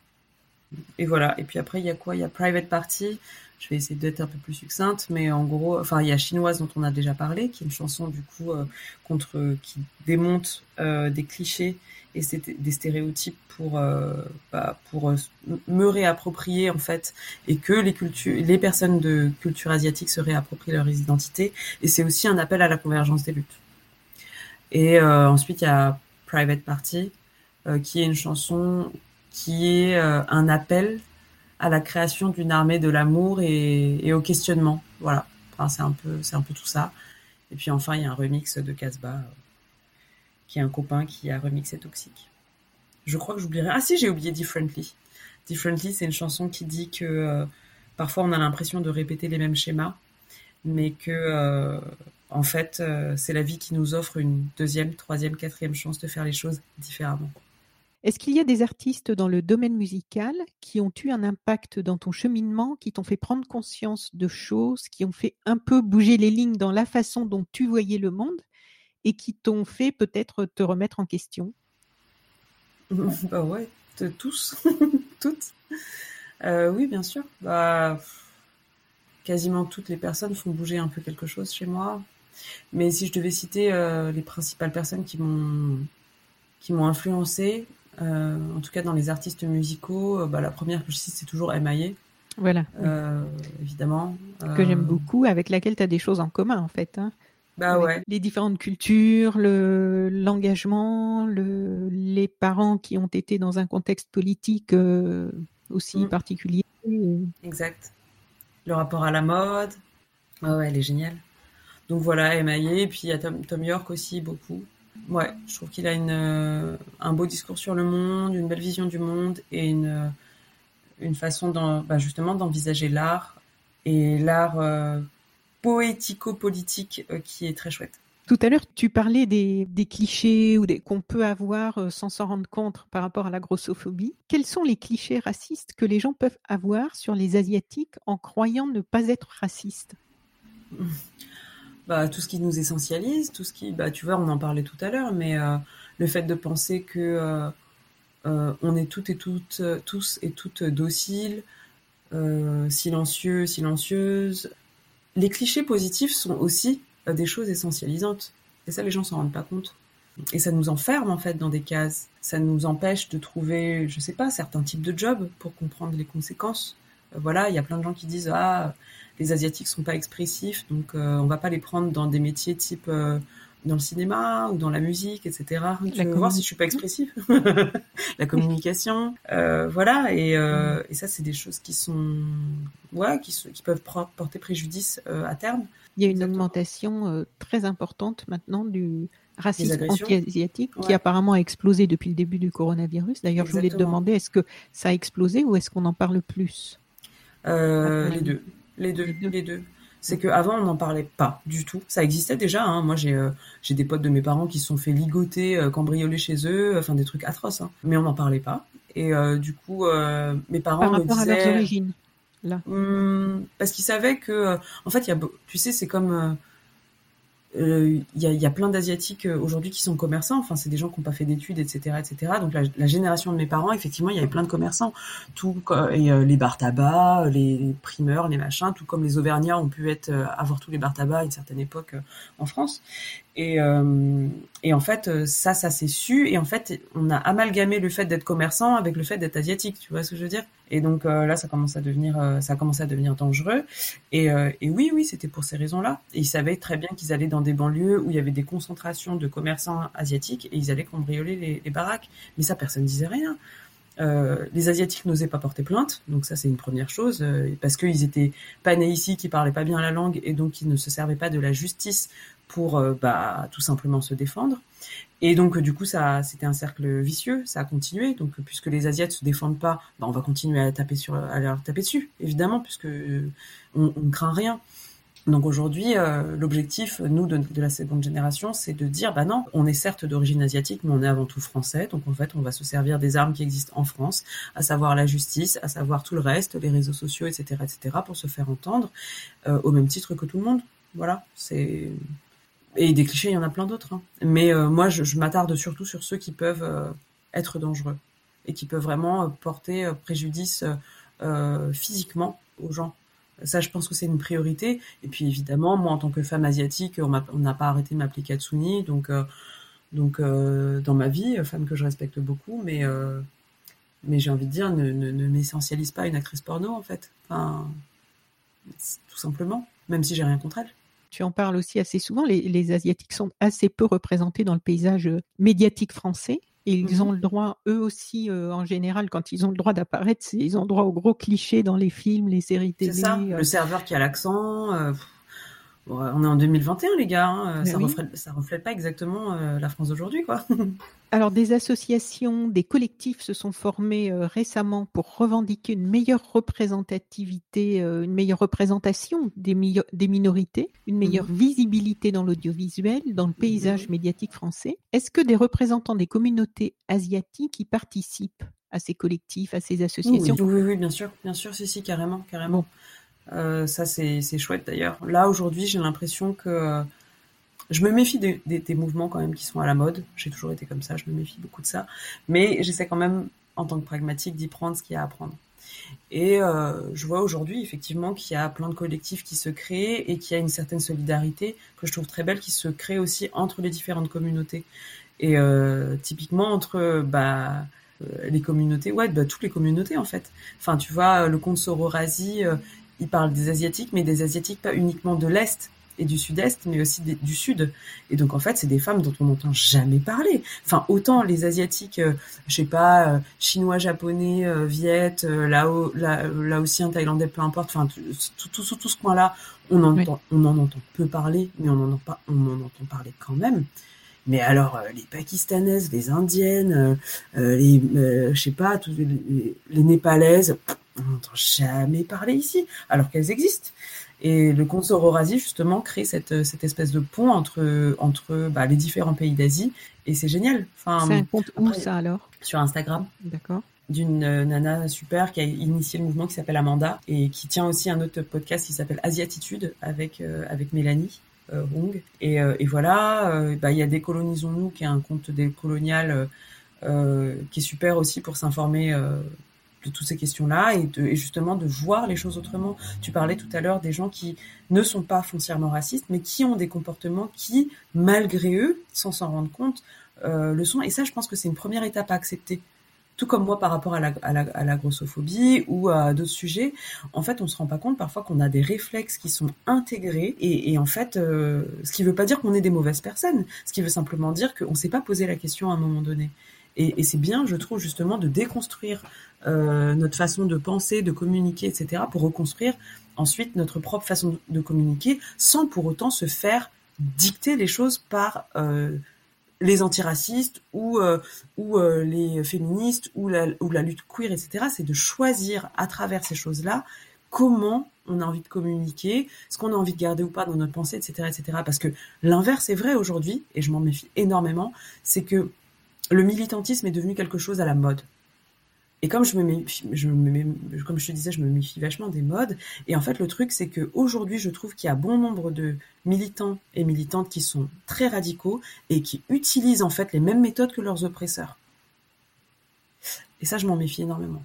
Speaker 2: Et voilà. Et puis après, il y a quoi? Il y a Private Party. Je vais essayer d'être un peu plus succincte, mais en gros, enfin, il y a Chinoise dont on a déjà parlé, qui est une chanson du coup euh, contre, qui démonte euh, des clichés et des stéréotypes pour euh, bah, pour euh, me réapproprier en fait, et que les cultures, les personnes de culture asiatique se réapproprient leur identité. Et c'est aussi un appel à la convergence des luttes. Et euh, ensuite, il y a Private Party, euh, qui est une chanson qui est euh, un appel à la création d'une armée de l'amour et, et au questionnement. Voilà. Enfin, c'est un peu, c'est un peu tout ça. Et puis enfin, il y a un remix de Casbah, euh, qui est un copain qui a remixé Toxic. Je crois que j'oublierai. Ah si, j'ai oublié Differently. Differently, c'est une chanson qui dit que euh, parfois on a l'impression de répéter les mêmes schémas, mais que euh, en fait, euh, c'est la vie qui nous offre une deuxième, troisième, quatrième chance de faire les choses différemment.
Speaker 1: Est-ce qu'il y a des artistes dans le domaine musical qui ont eu un impact dans ton cheminement, qui t'ont fait prendre conscience de choses, qui ont fait un peu bouger les lignes dans la façon dont tu voyais le monde et qui t'ont fait peut-être te remettre en question?
Speaker 2: Bah ouais, tous, toutes. Euh, oui, bien sûr. Bah, quasiment toutes les personnes font bouger un peu quelque chose chez moi. Mais si je devais citer euh, les principales personnes qui m'ont qui m'ont influencée, euh, en tout cas dans les artistes musicaux, euh, bah, la première que je cite, c'est toujours M I A.
Speaker 1: Voilà.
Speaker 2: Euh, évidemment.
Speaker 1: Que
Speaker 2: euh...
Speaker 1: j'aime beaucoup, avec laquelle tu as des choses en commun, en fait. Hein.
Speaker 2: Bah
Speaker 1: avec
Speaker 2: ouais.
Speaker 1: Les différentes cultures, le, l'engagement, le, les parents qui ont été dans un contexte politique euh, aussi mmh. particulier.
Speaker 2: Exact. Le rapport à la mode. Ah ouais, elle est géniale. Donc voilà, M I A. Et puis il y a Tom, Tom York aussi, beaucoup. Ouais, je trouve qu'il a une, euh, un beau discours sur le monde, une belle vision du monde et une, euh, une façon d'en, bah justement d'envisager l'art et l'art euh, poético-politique euh, qui est très chouette.
Speaker 1: Tout à l'heure, tu parlais des, des clichés ou des, qu'on peut avoir euh, sans s'en rendre compte par rapport à la grossophobie. Quels sont les clichés racistes que les gens peuvent avoir sur les Asiatiques en croyant ne pas être racistes?
Speaker 2: Bah, tout ce qui nous essentialise, tout ce qui, bah, tu vois, on en parlait tout à l'heure, mais euh, le fait de penser que euh, euh, on est toutes et toutes, tous et toutes dociles, euh, silencieux, silencieuses. Les clichés positifs sont aussi euh, des choses essentialisantes. Et ça, les gens s'en rendent pas compte. Et ça nous enferme, en fait, dans des cases. Ça nous empêche de trouver, je sais pas, certains types de jobs pour comprendre les conséquences. Euh, voilà, il y a plein de gens qui disent « Ah, les Asiatiques sont pas expressifs, donc euh, on va pas les prendre dans des métiers type euh, dans le cinéma ou dans la musique, et cetera. Tu veux voir si je suis pas expressif ?» La communication, euh, voilà. Et, euh, et ça, c'est des choses qui sont, ouais, qui, qui peuvent porter préjudice euh, à terme.
Speaker 1: Il y a une Exactement. augmentation euh, très importante maintenant du racisme anti-asiatique ouais. qui apparemment a explosé depuis le début du coronavirus. D'ailleurs, Exactement. je voulais te demander, est-ce que ça a explosé ou est-ce qu'on en parle plus?
Speaker 2: euh, Les deux. Les deux, les deux. C'est qu'avant, on n'en parlait pas du tout. Ça existait déjà, hein. Moi, j'ai, euh, j'ai des potes de mes parents qui se sont fait ligoter, euh, cambrioler chez eux, enfin des trucs atroces, hein. Mais on n'en parlait pas. Et euh, du coup, euh, mes parents
Speaker 1: Par
Speaker 2: me
Speaker 1: rapport à leurs
Speaker 2: disaient...
Speaker 1: origines, là.
Speaker 2: Hum, parce qu'ils savaient que... euh, en fait, il y a, beau- tu sais, c'est comme... euh, euh, Il y, a, il y a plein d'Asiatiques euh, aujourd'hui qui sont commerçants. Enfin, c'est des gens qui n'ont pas fait d'études, et cetera, et cetera. Donc la, la génération de mes parents, effectivement, il y avait plein de commerçants. Tout co- et euh, les bars tabac, les, les primeurs, les machins, tout comme les Auvergnats ont pu être euh, avoir tous les bars tabac à une certaine époque euh, en France. Et, euh, et en fait, euh, ça, ça s'est su. Et en fait, on a amalgamé le fait d'être commerçant avec le fait d'être asiatique. Tu vois ce que je veux dire? Et donc euh, là, ça commence à devenir, euh, ça a commencé à devenir dangereux. Et, euh, et oui, oui, c'était pour ces raisons-là. Et ils savaient très bien qu'ils allaient dans des banlieues où il y avait des concentrations de commerçants asiatiques et ils allaient cambrioler les, les baraques. Mais ça, personne disait rien. Euh, les Asiatiques n'osaient pas porter plainte, donc ça c'est une première chose, euh, parce qu'ils étaient pas nés ici, qu'ils parlaient pas bien la langue, et donc ils ne se servaient pas de la justice pour euh, bah, tout simplement se défendre. Et donc du coup ça c'était un cercle vicieux, ça a continué. Donc puisque les Asiates se défendent pas, bah, on va continuer à taper sur, à leur taper dessus, évidemment, puisque euh, on, on ne craint rien. Donc aujourd'hui, euh, l'objectif, nous, de, de la seconde génération, c'est de dire, bah non, on est certes d'origine asiatique, mais on est avant tout français. Donc en fait, on va se servir des armes qui existent en France, à savoir la justice, à savoir tout le reste, les réseaux sociaux, et cetera, et cetera, pour se faire entendre, euh, au même titre que tout le monde. Voilà, c'est... Et des clichés, il y en a plein d'autres, hein. Mais euh, moi, je, je m'attarde surtout sur ceux qui peuvent euh, être dangereux et qui peuvent vraiment euh, porter euh, préjudice euh, physiquement aux gens. Ça, je pense que c'est une priorité. Et puis évidemment, moi, en tant que femme asiatique, on m'a- on n'a pas arrêté de m'appeler Katsuni. Donc, euh, donc euh, dans ma vie, euh, femme que je respecte beaucoup, mais, euh, mais j'ai envie de dire, ne, ne, ne m'essentialise pas une actrice porno, en fait. Enfin, c'est- tout simplement. Même si j'ai rien contre elle.
Speaker 1: Tu en parles aussi assez souvent. Les, les Asiatiques sont assez peu représentés dans le paysage euh, médiatique français. Et ils
Speaker 2: Mhm.
Speaker 1: ont le droit, eux aussi, euh, en général, quand ils ont le droit d'apparaître, c'est- ils ont le droit aux gros clichés dans les films, les séries
Speaker 2: C'est ça.
Speaker 1: télé.
Speaker 2: Le
Speaker 1: euh.
Speaker 2: serveur qui a l'accent. euh, pff, ouais, on est en deux mille vingt et un, les gars, hein.
Speaker 1: Ben
Speaker 2: Ça
Speaker 1: oui.
Speaker 2: reflète, ça reflète pas exactement euh, la France d'aujourd'hui, quoi.
Speaker 1: Alors, des associations, des collectifs se sont formés euh, récemment pour revendiquer une meilleure représentativité, euh, une meilleure représentation des, mi- des minorités, une meilleure
Speaker 2: Mhm.
Speaker 1: visibilité dans l'audiovisuel, dans le paysage
Speaker 2: Mhm.
Speaker 1: médiatique français. Est-ce que des représentants des communautés asiatiques y participent à ces collectifs, à ces
Speaker 2: Oui,
Speaker 1: associations?
Speaker 2: oui, oui, oui, bien sûr, bien sûr, si, si, carrément,
Speaker 1: Bon,
Speaker 2: carrément. Euh, ça, c'est, c'est chouette d'ailleurs. Là, aujourd'hui, j'ai l'impression que euh, je me méfie des, des, des mouvements quand même qui sont à la mode. J'ai toujours été comme ça, je me méfie beaucoup de ça. Mais j'essaie quand même, en tant que pragmatique, d'y prendre ce qu'il y a à prendre. Et euh, je vois aujourd'hui, effectivement, qu'il y a plein de collectifs qui se créent et qu'il y a une certaine solidarité que je trouve très belle qui se crée aussi entre les différentes communautés. Et euh, typiquement entre bah, euh, les communautés, ouais, bah, toutes les communautés en fait. Enfin, tu vois, le comte Sororasi, euh, il parle des Asiatiques, mais des Asiatiques pas uniquement de l'Est et du Sud-Est, mais aussi des, du Sud. Et donc en fait, c'est des femmes dont on n'entend jamais parler. Enfin, autant les Asiatiques, euh, je sais pas, euh, Chinois, Japonais, euh, Viet, euh, Lao, la, Laotien, Thaïlandais, peu importe. Enfin, tout, tout, tout, tout ce coin-là, on
Speaker 1: oui.
Speaker 2: entend, on en entend peu parler, mais on en, entend pas, on en entend parler quand même. Mais alors, euh, les Pakistanaises, les Indiennes, euh, euh, les, euh, je sais pas, tous les, les, les Népalaises, pff, on n'entend jamais parler ici, alors qu'elles existent. Et le compte Sororasi, justement, crée cette, cette espèce de pont entre, entre bah, les différents pays d'Asie, et c'est génial.
Speaker 1: C'est un
Speaker 2: Enfin,
Speaker 1: compte où
Speaker 2: après,
Speaker 1: ça alors?
Speaker 2: sur Instagram,
Speaker 1: D'accord.
Speaker 2: d'une euh, nana super qui a initié le mouvement qui s'appelle Amanda, et qui tient aussi un autre podcast qui s'appelle Asiatitude, avec, euh, avec Mélanie. Euh, Hong. Et, euh, et voilà, euh, bah, y a Décolonisons-nous, qui est un compte décolonial euh, qui est super aussi pour s'informer euh, de toutes ces questions-là et, de, et justement de voir les choses autrement. Tu parlais tout à l'heure des gens qui ne sont pas foncièrement racistes, mais qui ont des comportements qui, malgré eux, sans s'en rendre compte, euh, le sont. Et ça, je pense que c'est une première étape à accepter. Tout comme moi par rapport à la, à la, à la grossophobie ou à d'autres sujets, en fait, on se rend pas compte parfois qu'on a des réflexes qui sont intégrés et, et en fait, euh, ce qui veut pas dire qu'on est des mauvaises personnes, ce qui veut simplement dire qu'on s'est pas posé la question à un moment donné. Et, et c'est bien, je trouve, justement, de déconstruire euh, notre façon de penser, de communiquer, et cetera, pour reconstruire ensuite notre propre façon de communiquer, sans pour autant se faire dicter les choses par euh, les antiracistes ou euh, ou euh, les féministes ou la ou la lutte queer, et cetera. C'est de choisir à travers ces choses-là comment on a envie de communiquer, ce qu'on a envie de garder ou pas dans notre pensée, et cetera, et cetera. Parce que l'inverse est vrai aujourd'hui, et je m'en méfie énormément, c'est que le militantisme est devenu quelque chose à la mode. Et comme je me méfie, je me méfie- comme je te disais, je me méfie vachement des modes. Et en fait, le truc, c'est que aujourd'hui, je trouve qu'il y a bon nombre de militants et militantes qui sont très radicaux et qui utilisent en fait les mêmes méthodes que leurs oppresseurs. Et ça, je m'en méfie énormément.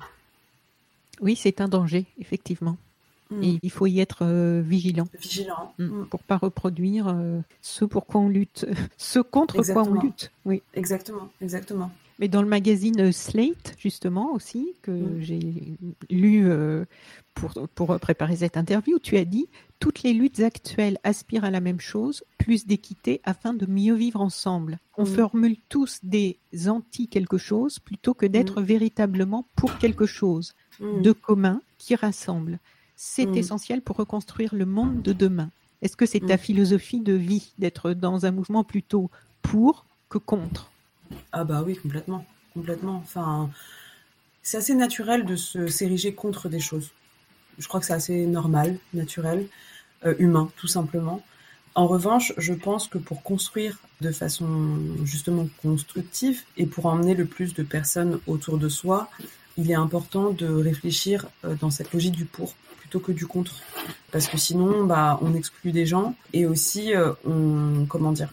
Speaker 1: Oui, c'est un danger, effectivement.
Speaker 2: Mm.
Speaker 1: Et il faut y être euh, vigilant.
Speaker 2: Vigilant.
Speaker 1: Mm.
Speaker 2: Mm.
Speaker 1: Pour pas reproduire euh, ce pour quoi on lutte, ce contre quoi on
Speaker 2: Exactement.
Speaker 1: lutte. Oui.
Speaker 2: Exactement, exactement.
Speaker 1: Mais dans le magazine euh, Slate, justement, aussi, que
Speaker 2: Mm.
Speaker 1: j'ai lu euh, pour, pour préparer cette interview, tu as dit « Toutes les luttes actuelles aspirent à la même chose, plus d'équité afin de mieux vivre ensemble. On
Speaker 2: Mm.
Speaker 1: formule tous des anti-quelque chose plutôt que d'être
Speaker 2: Mm.
Speaker 1: véritablement pour quelque chose
Speaker 2: Mm.
Speaker 1: de commun qui rassemble. C'est
Speaker 2: Mm.
Speaker 1: essentiel pour reconstruire le monde de demain. » Est-ce que c'est ta
Speaker 2: Mm.
Speaker 1: philosophie de vie, d'être dans un mouvement plutôt pour que contre?
Speaker 2: Ah bah oui, complètement, complètement. Enfin, c'est assez naturel de se s'ériger contre des choses. Je crois que c'est assez normal, naturel, euh, humain, tout simplement. En revanche, je pense que pour construire de façon justement constructive et pour emmener le plus de personnes autour de soi, il est important de réfléchir euh, dans cette logique du pour plutôt que du contre. Parce que sinon, bah, on exclut des gens et aussi, euh, on, comment dire,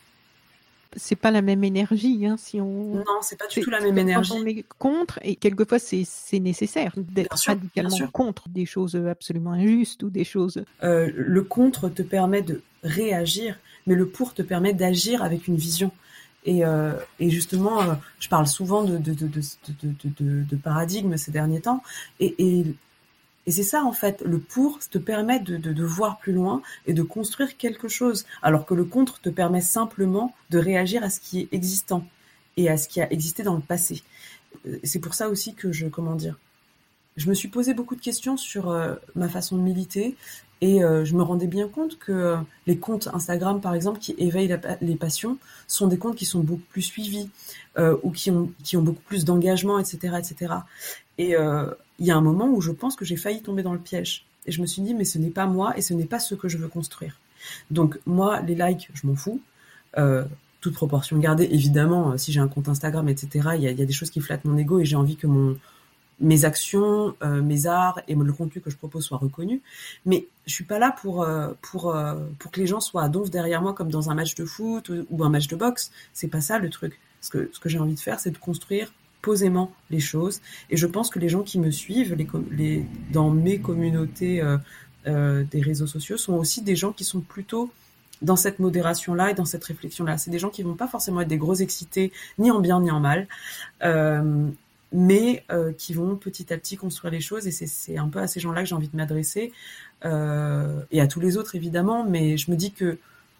Speaker 1: C'est pas la même énergie, hein, si on.
Speaker 2: non, c'est pas du
Speaker 1: C'est-
Speaker 2: tout la même
Speaker 1: quand
Speaker 2: énergie.
Speaker 1: on est contre, et quelquefois c'est c'est nécessaire d'être
Speaker 2: Bien sûr, bien
Speaker 1: radicalement
Speaker 2: sûr.
Speaker 1: contre des choses absolument injustes ou des choses.
Speaker 2: Euh, le contre te permet de réagir, mais le pour te permet d'agir avec une vision. Et, euh, et justement, euh, je parle souvent de, de, de, de, de, de, de, de paradigme ces derniers temps. Et, et, et c'est ça, en fait. Le pour te permet de, de, de voir plus loin et de construire quelque chose. Alors que le contre te permet simplement de réagir à ce qui est existant et à ce qui a existé dans le passé. C'est pour ça aussi que je, comment dire, je me suis posé beaucoup de questions sur euh, ma façon de militer et euh, je me rendais bien compte que euh, les comptes Instagram, par exemple, qui éveillent la, les passions, sont des comptes qui sont beaucoup plus suivis euh, ou qui ont, qui ont beaucoup plus d'engagement, et cetera, et cetera. Et euh, il y a un moment où je pense que j'ai failli tomber dans le piège. Et je me suis dit, mais ce n'est pas moi et ce n'est pas ce que je veux construire. Donc moi, les likes, je m'en fous. Euh, toute proportion gardée, évidemment, si j'ai un compte Instagram, et cetera, il y a, il y a des choses qui flattent mon ego et j'ai envie que mon mes actions, euh, mes arts et le contenu que je propose soient reconnus. Mais je suis pas là pour euh, pour euh, pour que les gens soient à donf derrière moi comme dans un match de foot ou, ou un match de boxe. C'est pas ça le truc. Ce que ce que j'ai envie de faire, c'est de construire posément les choses. Et je pense que les gens qui me suivent, les, les dans mes communautés euh, euh, des réseaux sociaux, sont aussi des gens qui sont plutôt dans cette modération-là et dans cette réflexion-là. C'est des gens qui vont pas forcément être des gros excités, ni en bien ni en mal. Euh, mais euh, qui vont petit à petit construire les choses et c'est, c'est un peu à ces gens-là que j'ai envie de m'adresser euh, et à tous les autres évidemment, mais je me dis que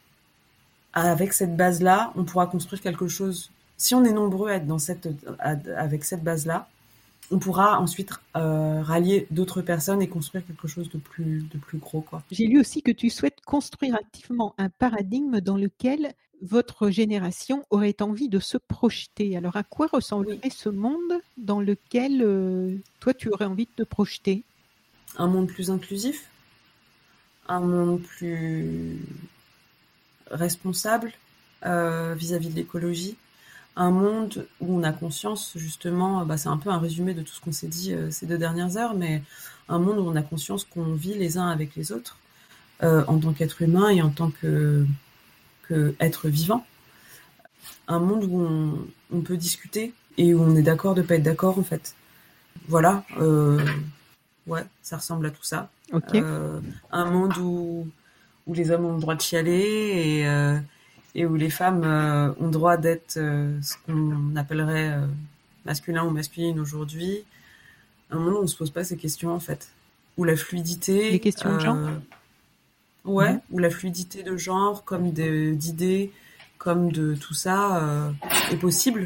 Speaker 2: avec cette base-là, on pourra construire quelque chose. Si on est nombreux à être dans cette, à, avec cette base-là, on pourra ensuite euh, rallier d'autres personnes et construire quelque chose de plus, de plus gros, quoi.
Speaker 1: J'ai lu aussi que tu souhaites construire activement un paradigme dans lequel votre génération aurait envie de se projeter. Alors, à quoi ressemblerait
Speaker 2: Oui.
Speaker 1: ce monde dans lequel euh, toi, tu aurais envie de te projeter?
Speaker 2: Un monde plus inclusif, un monde plus responsable euh, vis-à-vis de l'écologie, un monde où on a conscience, justement, bah, c'est un peu un résumé de tout ce qu'on s'est dit euh, ces deux dernières heures, mais un monde où on a conscience qu'on vit les uns avec les autres, euh, en tant qu'être humain et en tant que, que être vivant. Un monde où on, on peut discuter et où on est d'accord de pas être d'accord, en fait. Voilà, euh, ouais, ça ressemble à tout ça.
Speaker 1: Ok.
Speaker 2: Euh, un monde où, où les hommes ont le droit de chialer et, euh, et où les femmes euh, ont le droit d'être euh, ce qu'on appellerait euh, masculin ou masculine aujourd'hui. Un monde où on se pose pas ces questions, en fait. Où la fluidité...
Speaker 1: Les questions de genre.
Speaker 2: euh, Ouais,
Speaker 1: Mhm.
Speaker 2: où la fluidité de genre, comme de, d'idées, comme de tout ça, euh, est possible.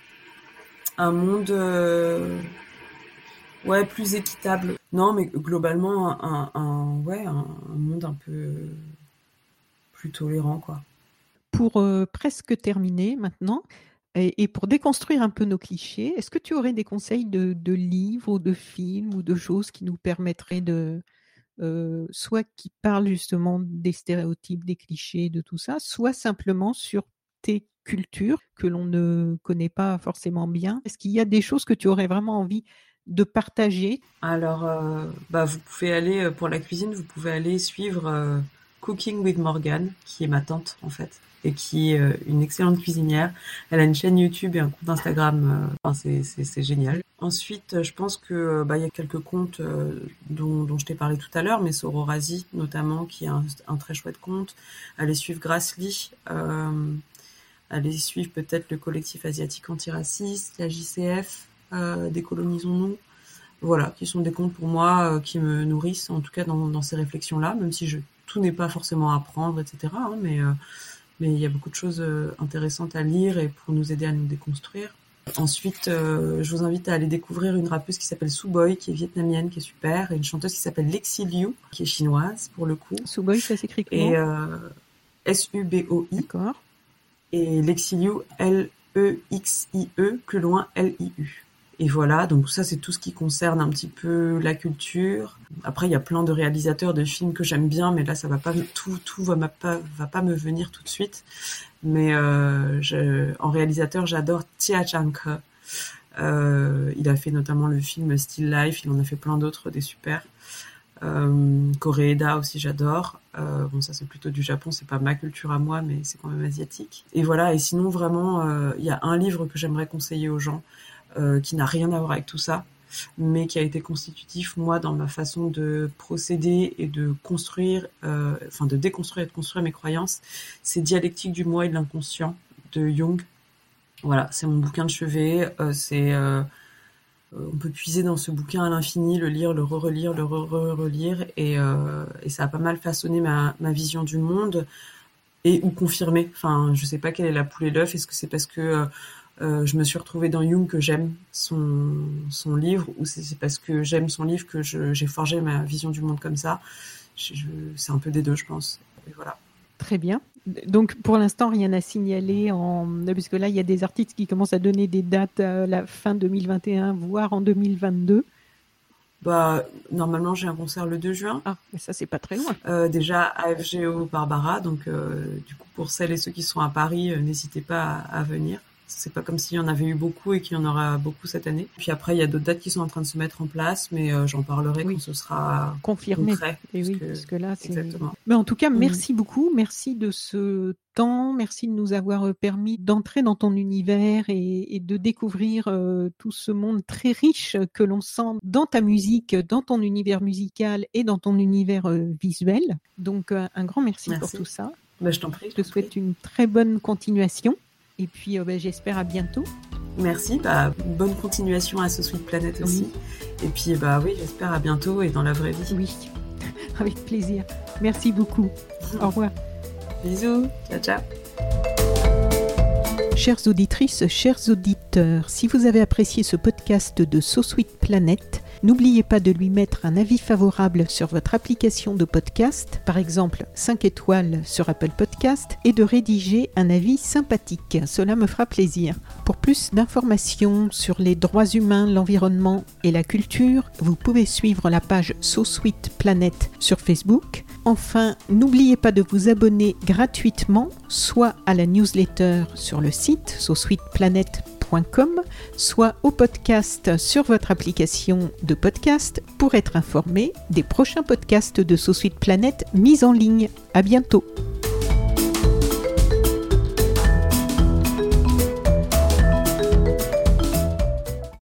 Speaker 2: Un monde... euh, Ouais, plus équitable. Non, mais globalement, un, un, ouais, un, un monde un peu plus tolérant, quoi.
Speaker 1: Pour euh, presque terminer maintenant, et, et pour déconstruire un peu nos clichés, est-ce que tu aurais des conseils de, de livres ou de films ou de choses qui nous permettraient de, euh, soit qui parlent justement des stéréotypes, des clichés, de tout ça, soit simplement sur tes cultures que l'on ne connaît pas forcément bien. Est-ce qu'il y a des choses que tu aurais vraiment envie de partager?
Speaker 2: Alors, euh, bah, vous pouvez aller, pour la cuisine, vous pouvez aller suivre euh, Cooking with Morgan, qui est ma tante, en fait, et qui est euh, une excellente cuisinière. Elle a une chaîne YouTube et un compte Instagram, euh, enfin, c'est, c'est, c'est génial. Ensuite, je pense que bah, y a quelques comptes euh, dont, dont je t'ai parlé tout à l'heure, mais Sororasi, notamment, qui est un, un très chouette compte. Allez suivre Grassley, euh, allez suivre peut-être le collectif asiatique antiraciste, la J C F, euh, Décolonisons-nous. Voilà, qui sont des comptes pour moi euh, qui me nourrissent, en tout cas dans, dans ces réflexions-là, même si je, tout n'est pas forcément à apprendre, et cetera. Hein, mais euh, mais il y a beaucoup de choses euh, intéressantes à lire et pour nous aider à nous déconstruire. Ensuite, euh, je vous invite à aller découvrir une rappeuse qui s'appelle Suboy, qui est vietnamienne, qui est super, et une chanteuse qui s'appelle Lexi Liu, qui est chinoise pour le coup.
Speaker 1: Suboy, ça s'écrit comment?
Speaker 2: Et euh, S U B O I.
Speaker 1: D'accord.
Speaker 2: Et Lexi Liu, L E X I E, plus loin L I U. Et voilà, donc ça c'est tout ce qui concerne un petit peu la culture. Après il y a plein de réalisateurs de films que j'aime bien, mais là ça va pas tout tout va pas va pas me venir tout de suite. Mais euh, je, en réalisateur j'adore Tia Chang-ke. Euh, il a fait notamment le film Still Life, il en a fait plein d'autres des super. Euh, Koreeda aussi j'adore. Euh, bon ça c'est plutôt du Japon, c'est pas ma culture à moi, mais c'est quand même asiatique. Et voilà, et sinon vraiment il euh, y a un livre que j'aimerais conseiller aux gens. Euh, qui n'a rien à voir avec tout ça, mais qui a été constitutif, moi, dans ma façon de procéder et de construire, euh, enfin de déconstruire et de construire mes croyances. C'est Dialectique du moi et de l'inconscient de Jung. Voilà, c'est mon bouquin de chevet. Euh, c'est, euh, on peut puiser dans ce bouquin à l'infini, le lire, le re-relire, le re-relire, et, euh, et ça a pas mal façonné ma, ma vision du monde et ou confirmé. Enfin, je sais pas quelle est la poule et l'œuf. Est-ce que c'est parce que euh, Euh, je me suis retrouvée dans Jung que j'aime son, son livre, ou c'est, c'est parce que j'aime son livre que je, j'ai forgé ma vision du monde comme ça. Je, je, c'est un peu des deux, je pense. Et voilà.
Speaker 1: Très bien. Donc, pour l'instant, rien à signaler, en... puisque là, il y a des articles qui commencent à donner des dates à la fin deux mille vingt et un, voire en deux mille vingt-deux.
Speaker 2: Bah, normalement, j'ai un concert le deux juin.
Speaker 1: Ah, mais ça, c'est pas très loin.
Speaker 2: Euh, déjà, A F G O Barbara. Donc, euh, du coup, pour celles et ceux qui sont à Paris, euh, n'hésitez pas à, à venir. C'est pas comme s'il y en avait eu beaucoup et qu'il y en aura beaucoup cette année. Puis après, il y a d'autres dates qui sont en train de se mettre en place, mais euh, j'en parlerai oui. quand ce sera
Speaker 1: confirmé.
Speaker 2: Concret,
Speaker 1: et
Speaker 2: parce
Speaker 1: oui,
Speaker 2: que...
Speaker 1: parce que là, c'est...
Speaker 2: Exactement.
Speaker 1: Mais en tout cas, merci mmh. beaucoup. Merci de ce temps. Merci de nous avoir permis d'entrer dans ton univers et, et de découvrir euh, tout ce monde très riche que l'on sent dans ta musique, dans ton univers musical et dans ton univers euh, visuel. Donc, euh, un grand merci, merci pour tout ça.
Speaker 2: Bah, je t'en prie.
Speaker 1: Je te souhaite prie. une très bonne continuation. Et puis, euh, bah, j'espère à bientôt.
Speaker 2: Merci. Bah, bonne continuation à So Sweet Planet aussi. Oui. Et puis, bah oui, j'espère à bientôt et dans la vraie vie.
Speaker 1: Oui, avec plaisir. Merci beaucoup. Au revoir.
Speaker 2: Bisous. Ciao, ciao.
Speaker 1: Chères auditrices, chers auditeurs, si vous avez apprécié ce podcast de So Sweet Planet, n'oubliez pas de lui mettre un avis favorable sur votre application de podcast, par exemple cinq étoiles sur Apple Podcast, et de rédiger un avis sympathique. Cela me fera plaisir. Pour plus d'informations sur les droits humains, l'environnement et la culture, vous pouvez suivre la page So Sweet Planet sur Facebook. Enfin, n'oubliez pas de vous abonner gratuitement, soit à la newsletter sur le site so sweet planet point com, soit au podcast sur votre application de podcast pour être informé des prochains podcasts de So Sweet Planet mis en ligne. À bientôt.